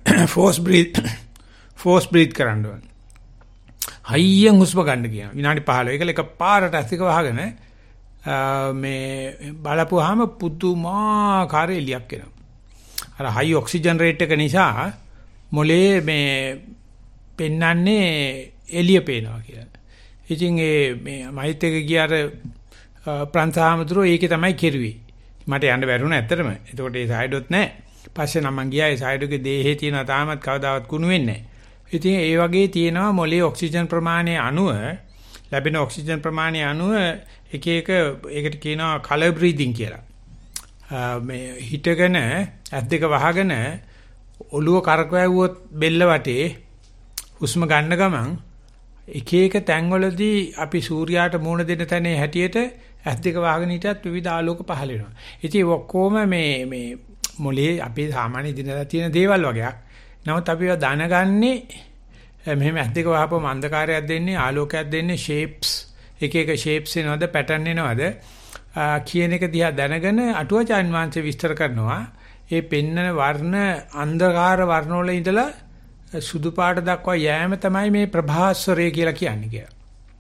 ෆෝස් බ්‍රීත් කරන්න ඕනේ. හයියෙන් හුස්ම ගන්න කියනවා. විනාඩි 15. ඒකල එකපාරට ඇස් දෙක වහගෙන මේ බලපුවාම පුදුමාකාර එළියක් එනවා. අර හයි ඔක්සිජන් රේට් එක නිසා මොලේ මේ පෙන්නන්නේ එළිය පේනවා කියලා. ඉතින් මේ මයිත් එක ගියාර ප්‍රාන්තහාමුදුරෝ ඒකේ තමයි කෙරුවේ. මට යන්න බැරුණා ඇත්තටම. එතකොට ඒ සයිඩොත් නැහැ. පස්සේ නම් මං ගියා ඒ සයිඩෝගේ දේහේ තියෙන තාමත් කවදාවත් කුණු වෙන්නේ නැහැ. ඉතින් ඒ වගේ තියෙනවා මොලේ ඔක්සිජන් ප්‍රමාණය අනුව ලැබෙන ඔක්සිජන් ප්‍රමාණය අනුව එක ඒකට කියනවා කලර් බ්‍රීතිං කියලා. මේ හිටගෙන ඇස් දෙක වහගෙන ඔළුව කරකවුවොත් බෙල්ල වටේ හුස්ම ගන්න ගමන් එක තැන්වලදී අපි සූර්යාට මූණ දෙන තැනේ හැටියට ඇස් දෙක වහගෙන හිටියත් විවිධ ආලෝක පහළ වෙනවා. ඉතින් ඔක්කොම මේ මොලේ අපේ සාමාන්‍ය දිනදා තියෙන දේවල් වගේක්. නමුත් අපි ඒවා දැනගන්නේ මෙහෙම ඇස් දෙක වහපුවම අන්ධකාරයක් දෙන්නේ ආලෝකයක් දෙන්නේ ෂේප්ස් එක ෂේප්ස් එනවද පැටර්න් එනවද කියන එක දිහා දැනගෙන අටුවාචාන් වංශේ විස්තර කරනවා. ඒ පෙන්නන වර්ණ අන්ධකාර වර්ණ වල ඉඳලා සුදු පාට දක්වා යෑම තමයි මේ ප්‍රභාස්වරය කියලා කියන්නේ කියලා.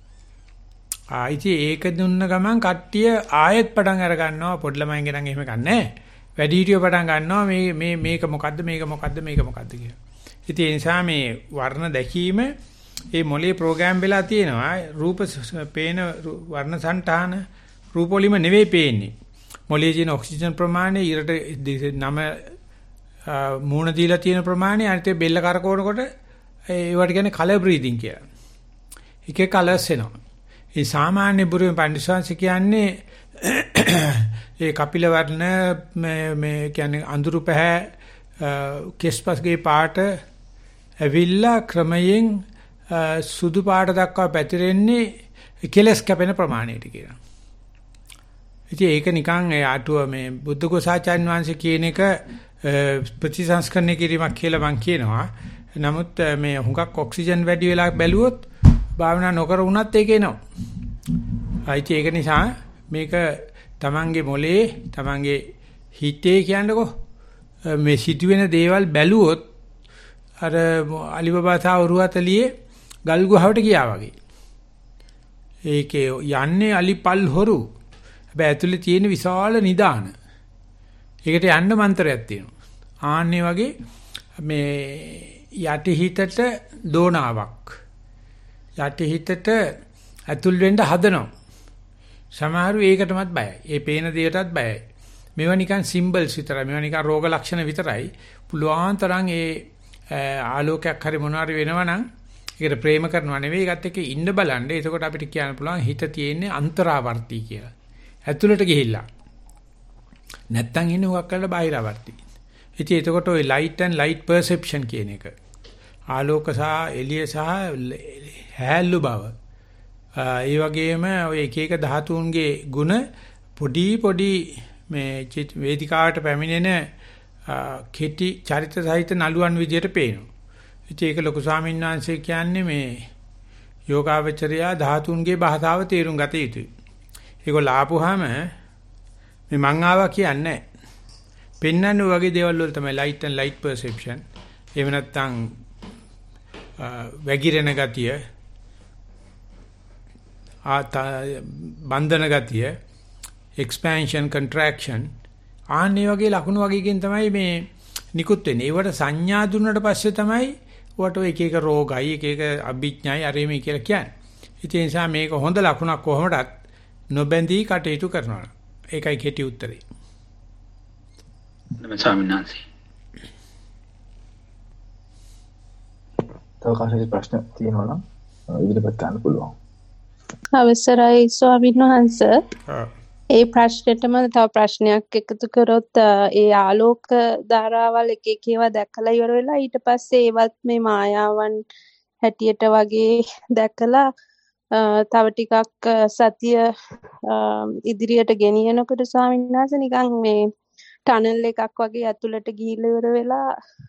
ඒක දුන්න ගමන් කට්ටිය ආයෙත් පටන් අර ගන්නවා පොඩි ළමයින්ගේ නම් එහෙම ගන්නෑ. වැඩිහිටියෝ පටන් ගන්නවා මේක මොකද්ද කියලා. ඉතින් ඒ නිසා මේ වර්ණ දැකීම ඒ මොලේ ප්‍රෝග්‍රෑම් වෙලා තියෙනවා. රූප පේන වර්ණ සංඨාන රූප වලින්ම නෙවෙයි පේන්නේ. මොලේ තියෙන ඔක්සිජන් ප්‍රමාණය ඊරට නම මූණ දීලා තියෙන ප්‍රමාණය අනිත් බෙල්ල කරකවනකොට ඒවට කියන්නේ කලර් බ්‍රීතිං කියලා. එකේ කලර්ස් එනවා. ඒ සාමාන්‍ය බුරුමේ පඬිස්සංශ කියන්නේ ඒ කපිල වර්ණ මේ කියන්නේ අඳුරු පැහැ කෙස්පස්ගේ පාට ඇවිල්ලා ක්‍රමයෙන් සුදු පාට දක්වා පැතිරෙන්නේ කෙලස් කැපෙන ප්‍රමාණයට කියලා. ඉතින් ඒක නිකන් ඒ ආටුව මේ බුද්ධ ඝෝසාචාර්ය වංශ කියන එක ප්‍රතිසංස්කරණය කිරීමක් කියලා මම කියනවා. නමුත් මේ හුඟක් ඔක්සිජන් වැඩි වෙලා බැලුවොත් භාවනා නොකර වුණත් ඒක එනවා. ඒක නිසා මේක තමන්ගේ මොලේ තමන්ගේ හිතේ කියන්නකෝ මේ සිදුවෙන දේවල් බැලුවොත් අර අලිබබා තාවරුවතලියේ ගල් ගුහාවට ගියා වගේ. ඒකේ යන්නේ අලිපල් හොරු. හැබැයි ඇතුලේ තියෙන විශාල නිදාන. ඒකට යන්න මන්ත්‍රයක් තියෙනවා. ආන්නේ වගේ මේ යටිහිතට දෝනාවක්. යටිහිතට ඇතුල් වෙන්න හදනවා. සමහරු ඒකටමත් බයයි. ඒ පේන දෙයටත් බයයි. මේවා නිකන් සිම්බල්ස් විතරයි. මේවා නිකන් රෝග ලක්ෂණ විතරයි. පුළුවන් තරම් ඒ ආලෝකයක් හරි මොනවාරි වෙනවා නම් ඒකට ප්‍රේම කරනවා නෙවෙයි ඒකත් එක්ක ඉන්න බලන්න. එතකොට අපිට කියන්න පුළුවන් හිත තියෙන්නේ අන්තරාවර්ති කියලා. ඇතුළට ගිහිල්ලා. නැත්තම් ඉන්නේ හුඟක් කරලා බාහිරාවර්ති. ඉතින් එතකොට ওই light and light perception කියන එක ආලෝක සහ එළිය සහ හැල්ලු බව. ඒ වගේම ඔය එක එක ධාතුන්ගේ ಗುಣ පොඩි පොඩි මේ වේදිකාවට පැමිණෙන කෙටි චරිත සහිත නළුවන් විදියට පේනවා. ඉතින් ඒක ලොකු ස්වාමීන් වහන්සේ කියන්නේ මේ යෝගාවචරයා ධාතුන්ගේ භාෂාව තේරුම් ගත යුතුයි. ඒගොල්ලෝ ආපුවාම මේ මං ආවා කියන්නේ පෙන්වන්නේ වගේ දේවල් වල තමයි light and light perception. එහෙම නැත්නම් වැగిරෙන ගතිය බන්ධන ගතිය expansion contraction ආන්නේ වගේ ලකුණු වගේකින් තමයි මේ නිකුත් වෙන්නේ. ඒවට සංඥා දුන්නට පස්සේ තමයි වට එක එක රෝගයි එක එක අභිඥායි අරෙමි කියලා කියන්නේ. ඒ නිසා මේක හොඳ ලකුණක් කොහොමදත් නොබැඳී කටයුතු කරනවා. ඒකයි කෙටි උත්තරේ. නමස්කාරයි. තව කාටද ප්‍රශ්න තියෙනවා නම් ඉදිරිපත් කරන්න පුළුවන්. අවසරයි ස්වාමීන් වහන්සේ. ඒ ප්‍රශ්නෙටම තව ප්‍රශ්නයක් එකතු කරොත් ඒ ආලෝක ධාරාවල් එක එක ඒවා දැකලා ඉවර වෙලා ඊට පස්සේ ඒවත් මේ මායාවන් හැටියට වගේ දැකලා තව ටිකක් සතිය ඉදිරියට ගෙනියනකොට ස්වාමීන් වහන්සේ නිකන් මේ ටනල් එකක් වගේ ඇතුළට ගිහිල්ලා ඉවර වෙලා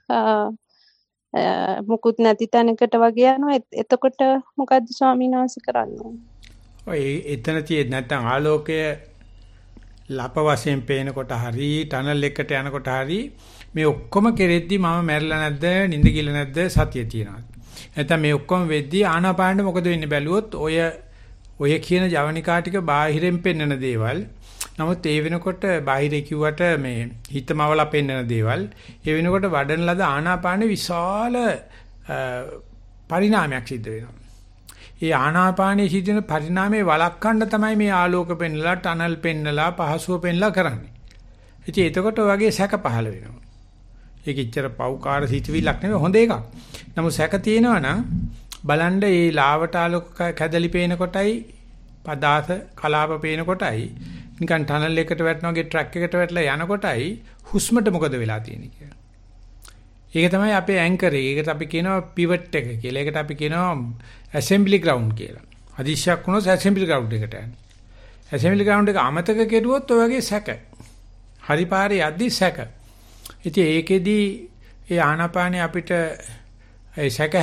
මුකුත් නැති තැනකට වගේ යනවා. එතකොට මොකද්ද ස්වාමීන් වහන්සේ කරන්නේ? ඔය එතන තියෙන්නේ නැත්නම් ආලෝකය ලප වශයෙන් පේනකොට හරි ටනල් එකට යනකොට හරි මේ ඔක්කොම කෙරෙද්දි මම මැරිලා නැද්ද නිින්ද ගිහලා නැද්ද සතිය තියෙනවා. නැත්නම් මේ ඔක්කොම වෙද්දි ආනාපානෙ මොකද වෙන්නේ බැලුවොත් ඔය කියන ජවනිකා ටික බාහිරෙන් පෙන්වන දේවල්. නමුත් ඒ වෙනකොට බාහිර කිව්වට මේ හිතමවලා පෙන්වන දේවල්. ඒ වෙනකොට වඩන ලද ආනාපානෙ විශාල පරිණාමයක් සිද්ධ වෙනවා. ඒ ආනාපානයේ සිදුවෙන පරිණාමයේ වළක්වන්න තමයි මේ ආලෝක පෙන්නලා ටනල් පෙන්නලා පහසුව පෙන්නලා කරන්නේ. ඉතින් එතකොට වගේ සැක පහළ වෙනවා. ඒක ඉච්චර පව්කාර සිතුවිල්ලක් නෙවෙයි හොඳ එකක්. නමුත් සැක තියෙනවා නම් බලන්න මේ ලාවට ආලෝක කැදලි පේන කොටයි පදාස කලාප පේන කොටයි නිකන් ටනල් එකට වැටෙනා වගේ ට්‍රැක් එකට වැටලා යන කොටයි හුස්මට මොකද වෙලා තියෙන්නේ කියලා. ඒක තමයි අපේ ඇන්කර් එක. ඒකට අපි කියනවා පිවට් එක කියලා. ඒකට අපි කියනවා ඇසෙම්බලි ග්‍රවුන්ඩ් කියලා. අදිශයක් වුණොත් ඇසෙම්බලි ග්‍රවුන්ඩ් එකට යන්නේ. ඇසෙම්බලි ග්‍රවුන්ඩ් එක අමතක කෙරුවොත් ඔය වගේ සැක. හරි පාරේ යද්දි සැක. ඉතින් ඒකෙදි ඒ ආනාපානිය අපිට ඒ සැක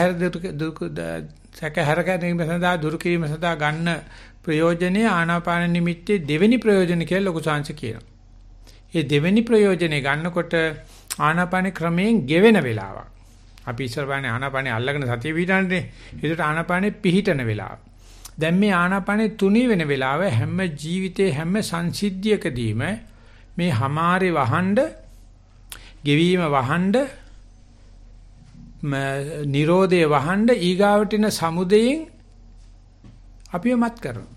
හැර ගැනීම සඳහා දුරු කිරීම සඳහා ගන්න ප්‍රයෝජනේ ආනාපාන නිමිත්තේ දෙවෙනි ප්‍රයෝජන කියලා ලොකු සංස කියනවා. ඒ දෙවෙනි ප්‍රයෝජනේ ගන්නකොට ආනාපාන ක්‍රමයෙන් ගෙවෙන වෙලාවක්. අපි ඉස්සරහානේ ආනාපානේ අල්ලගෙන සතිය පිටන්නේ. ඒකට ආනාපානේ පිහිටන වෙලාව. දැන් මේ ආනාපානේ තුනී වෙන වෙලාව හැම ජීවිතේ හැම සංසිද්ධියකදීම මේ හමාරේ වහඬ ගෙවීම වහඬ නිරෝධයේ වහඬ ඊගාවටින සමුදයෙන් අපිව මත් කරනවා.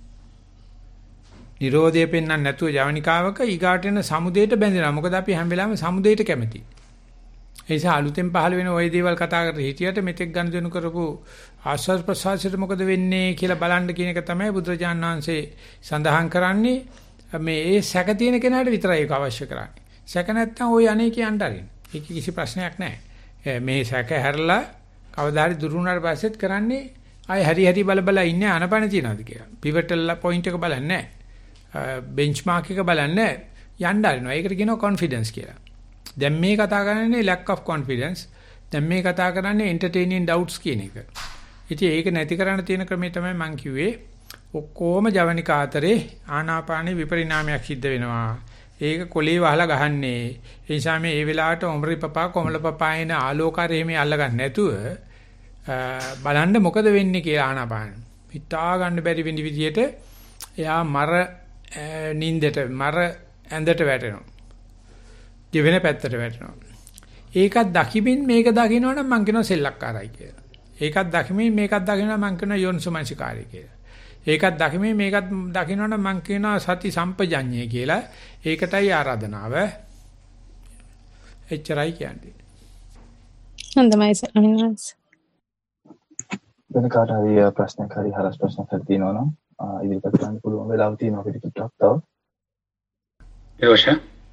නිරෝධය පෙන්වන්න නැතුව ජවනිකාවක ඊගාවටින සමුදයට බැඳෙනවා. මොකද අපි හැම වෙලාවෙම සමුදයට කැමතියි. ඒ නිසා අලුතෙන් පහළ වෙන ওই දේවල් කතා කරලා හිටියට මෙතෙක් ගනුදෙනු කරපු ආස්වාද ප්‍රසආසයට මොකද වෙන්නේ කියලා බලන්න කියන එක තමයි බුදුරජාණන් වහන්සේ සඳහන් කරන්නේ. මේ ඒ සැක තියෙන කෙනාට විතරයි ඒක අවශ්‍ය කරන්නේ. සැක නැත්තම් ওই අනේ කියන්න අරින්න. ඒක කිසි ප්‍රශ්නයක් නැහැ. මේ සැක හැරලා කවදාහරි දුරු වුණාට පස්සෙත් කරන්නේ ආය හරි හරි බල බල ඉන්නේ ආනපන තියනවාද කියලා. පිවටල් පොයින්ට් එක බලන්නේ නැහැ. බෙන්ච්මාර්ක් එක බලන්නේ නැහැ. යන්න අරිනවා. ඒකට කියනවා කොන්ෆිඩන්ස් කියලා. දැන් මේ කතා කරන්නේ lack of confidence. දැන් මේ කතා කරන්නේ entertaining doubts කියන එක. ඉතින් ඒක නැති කරන්න තියෙන ක්‍රමය තමයි මම කිව්වේ. ඔක්කොම ජවනිකා අතරේ ආනාපානේ විපරිණාමයක් සිද්ධ වෙනවා. ඒක කොලේ වහලා ගහන්නේ. ඒ නිසා මේ ඒ වෙලාවට ඔමරි පපා කොමල පපා එන ආලෝකාරයේ මේ අල්ලගන්න නැතුව බලන්න මොකද වෙන්නේ කියලා ආනාපාන. හිතා ගන්න බැරි වෙන විදිහට එයා මර නින්දට මර ඇඳට වැටෙනවා. දෙවෙනි පැත්තට වැටෙනවා. ඒකත් දකිමින් මේක දකින්නවනම් මං කියනවා සෙල්ලක්කාරයි කියලා. ඒකත් දකිමින් මේකත් දකින්නවා මං කියනවා යෝනිසෝමනසිකාරයි කියලා. ඒකත් දකිමේ මේකත් දකින්නවනම් මම කියනවා සති සම්පජඤ්ඤය කියලා. ඒකටයි ආරාධනාව. එච්චරයි කියන්නේ. හොඳයි ස්වාමීන් වහන්සේ. වෙන කාට හරි ප්‍රශ්නයක් හරි හරස් ප්‍රශ්නයක් හරි තියෙනවා නම් ඉදිරිපත් කරන්න පුළුවන් වෙලාව තියෙනවා අපිට ටිකක් තව. ඒවෂ.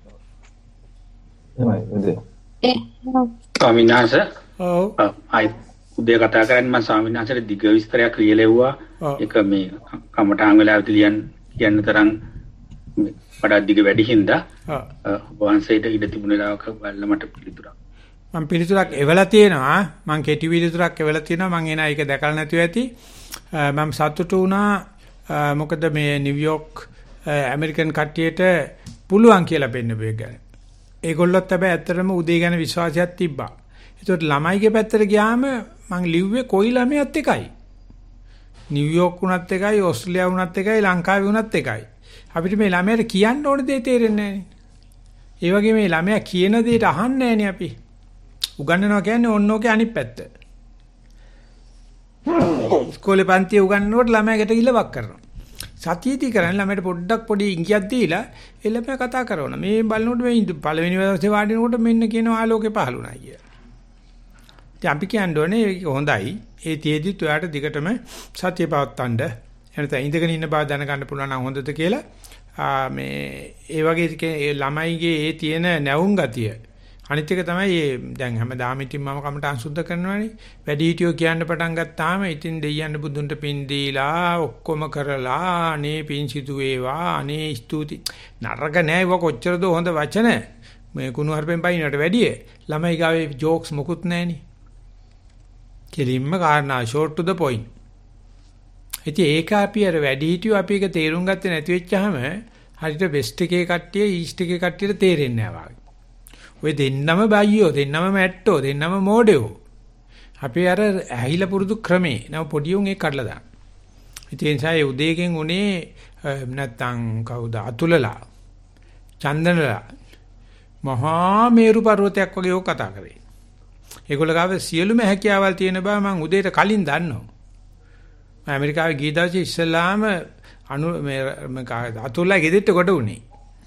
එහෙමයි. ස්වාමීන් වහන්සේ. ඔව්. ආයි උදේ කතා කරන්නේ මම ස්වාමීන් වහන්සේට දිග විස්තරයක් ලියලෙව්වා. ඒක මේ කමටහන් වෙලාවට කියන්න තරම් වඩා දිග වැඩි හින්දා වහන්සේට ඉඳ තිබුණ වෙලාවක බලලා මට පිළිතුරක්. මම පිළිතුරක් එවලා තියෙනවා. මම කෙටි පිළිතුරක් එවලා තියෙනවා. මම එන ඒක දැකලා නැතුව ඇති. මම සතුටු වුණා. මොකද මේ නිව්යෝක් ඇමරිකන් කට්ටියට පුළුවන් කියලා පෙන්නපු එක ගැන. ඒගොල්ලොත් හැබැයි ඇත්තටම උදේ ගැන විශ්වාසයක් තිබ්බා. ඒකට ළමයිගේ පැත්තට ගියාම මං ලිව්වේ කොයි ළමයාත් එකයි. නිව්යෝක් වුණත් එකයි, ඕස්ට්‍රේලියාව වුණත් එකයි, ලංකාවේ වුණත් එකයි. අපිට මේ ළමයාට කියන්න ඕන දේ තේරෙන්නේ නැහැ. ඒ වගේ මේ ළමයා කියන දේට අහන්නේ නැහැ අපි. උගන්වනවා කියන්නේ ඕනෝකේ අනිත් පැත්ත. ඉස්කෝලේ පන්තියේ උගන්වනකොට ළමයාට ඉලවක් කරනවා. සතියේදී කරන්නේ ළමයට පොඩ්ඩක් පොඩි ඉඟියක් දීලා ඒ ළමයා කතා කරනවා. මේ බලනකොට මේ පළවෙනි වර්ෂේ වාඩිනකොට මෙන්න කියන ආලෝකේ පහළුණා කියලා. ඉතින් අපි කියන්නේ ඒක හොඳයි. ඒ තියේදිත් ඔයාට දිගටම සතිය පවත්තන්න එනත ඉඳගෙන ඉන්න බව දැනගන්න පුළුවන් නම් හොඳද කියලා මේ ඒ වගේ ළමයිගේ ඒ තියෙන නැවුම් ගතිය. අනිත් එක තමයි දැන් හැමදාම ඉතින් මම කමට අංශුද්ධ කරනවානේ. වැඩි හිටියෝ කියන්න පටන් ගත්තාම ඉතින් දෙයයන් බුදුන්ට පින් දීලා ඔක්කොම කරලා අනේ පින් සිදු වේවා අනේ ස්තුති. නරක නෑ ඒක කොච්චරද හොඳ වචන. මේ කුණු හර්පෙන් පයින්නට වැඩිය. ළමයි ගාවේ ජෝක්ස් මොකුත් නෑනේ. කෙලින්ම කාරණා short to the point. ඉතින් ඒක අපි අර වැඩි හිටියෝ අපි ඒක තේරුම් ගත්තේ නැති වෙච්චාම හරියට වෙස්ට් එකේ කට්ටිය ඊස්ට් එකේ කට්ටියට තේරෙන්නේ නැහැ ඔය දෙන්නම බයියෝ දෙන්නම මැට්ටෝ දෙන්නම මෝඩයෝ. අපි අර ඇහිලා පුරුදු ක්‍රමේ නම පොඩි උන් ඒක කඩලා දාන. ඉතින් ඒ නිසා ඒ උදේකින් උනේ නැත්තම් කවුද අතුලලා චන්දනලා මහා මේරු පර්වතයක් වගේ ඕක කතා කරේ. ඒගොල්ලෝ ගාව සියලුම හැකියාවල් තියෙන බව මම උදේට කලින් දන්නවා. මම ඇමරිකාවේ ගිය දවසේ ඉස්සෙල්ලාම අතුල්ලා ගෙදෙට්ට කොට උනේ.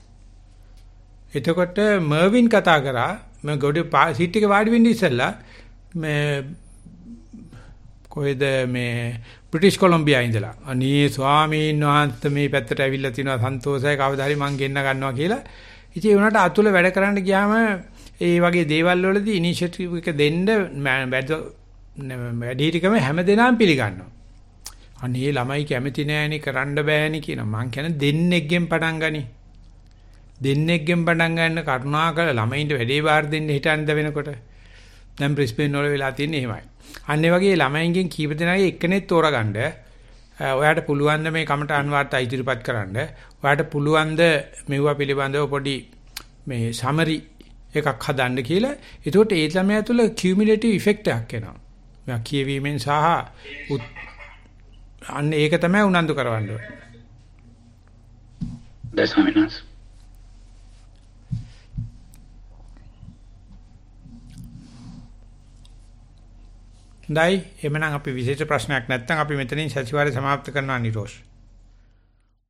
එතකොට මර්වින් කතා කරා මම ගොඩේ සීට් එකේ වාඩි වෙන්න ඉස්සෙල්ලා මේ කොහෙද මේ බ්‍රිටිෂ් කොලොම්බියා ඉඳලා අනේ ස්වාමීන් වහන්සේ මේ පැත්තට ඇවිල්ලා තිනවා සන්තෝෂයි කවදා හරි මං ගෙන්න ගන්නවා කියලා. ඉතින් ඒ වුණාට අතුල වැඩ කරන්න ගියාම ඒ වගේ දේවල් වලදී ඉනිෂියේටිව් එක දෙන්න වැඩිහිටිකම හැමදේනම පිළිගන්නවා. අනේ ළමයි කැමති නෑනේ කරන්න බෑනේ කියනවා. මං කියන්නේ දෙන්නෙක්ගෙන් පටන් ගනි. දෙන්නෙක්ගෙන් පටන් ගන්න කරුණාකර ළමයින්ට වැඩේ බාර දෙන්න හිටන්න වෙනකොට දැන් බ්‍රිස්බේන් වල වෙලා තියෙන්නේ එහෙමයි. අන්න ඒ වගේ ළමයින්ගෙන් කීප දෙනාගේ එක්කෙනෙක් තෝරගන්න. ඔයාට පුළුවන් ද මේ කමට අන්වාර්ථ ඉදිරිපත් කරන්න. ඔයාට පුළුවන් ද මෙවුවා පිළිබඳව පොඩි මේ සමරි එකක් හදන්න කියලා. ඒකට ඒ ළමයා තුළ කියුමුලටිව් ඉෆෙක්ට් එකක් එනවා. මම කියවීමෙන් සහ අන්න ඒක තමයි උනන්දු කරවන්න ඕනේ. දසමිනස් හොඳයි එහෙනම් අපි විශේෂ ප්‍රශ්නයක් නැත්නම් අපි මෙතනින් සතිವಾರය સમાપ્ત කරනවා නිරෝෂ්.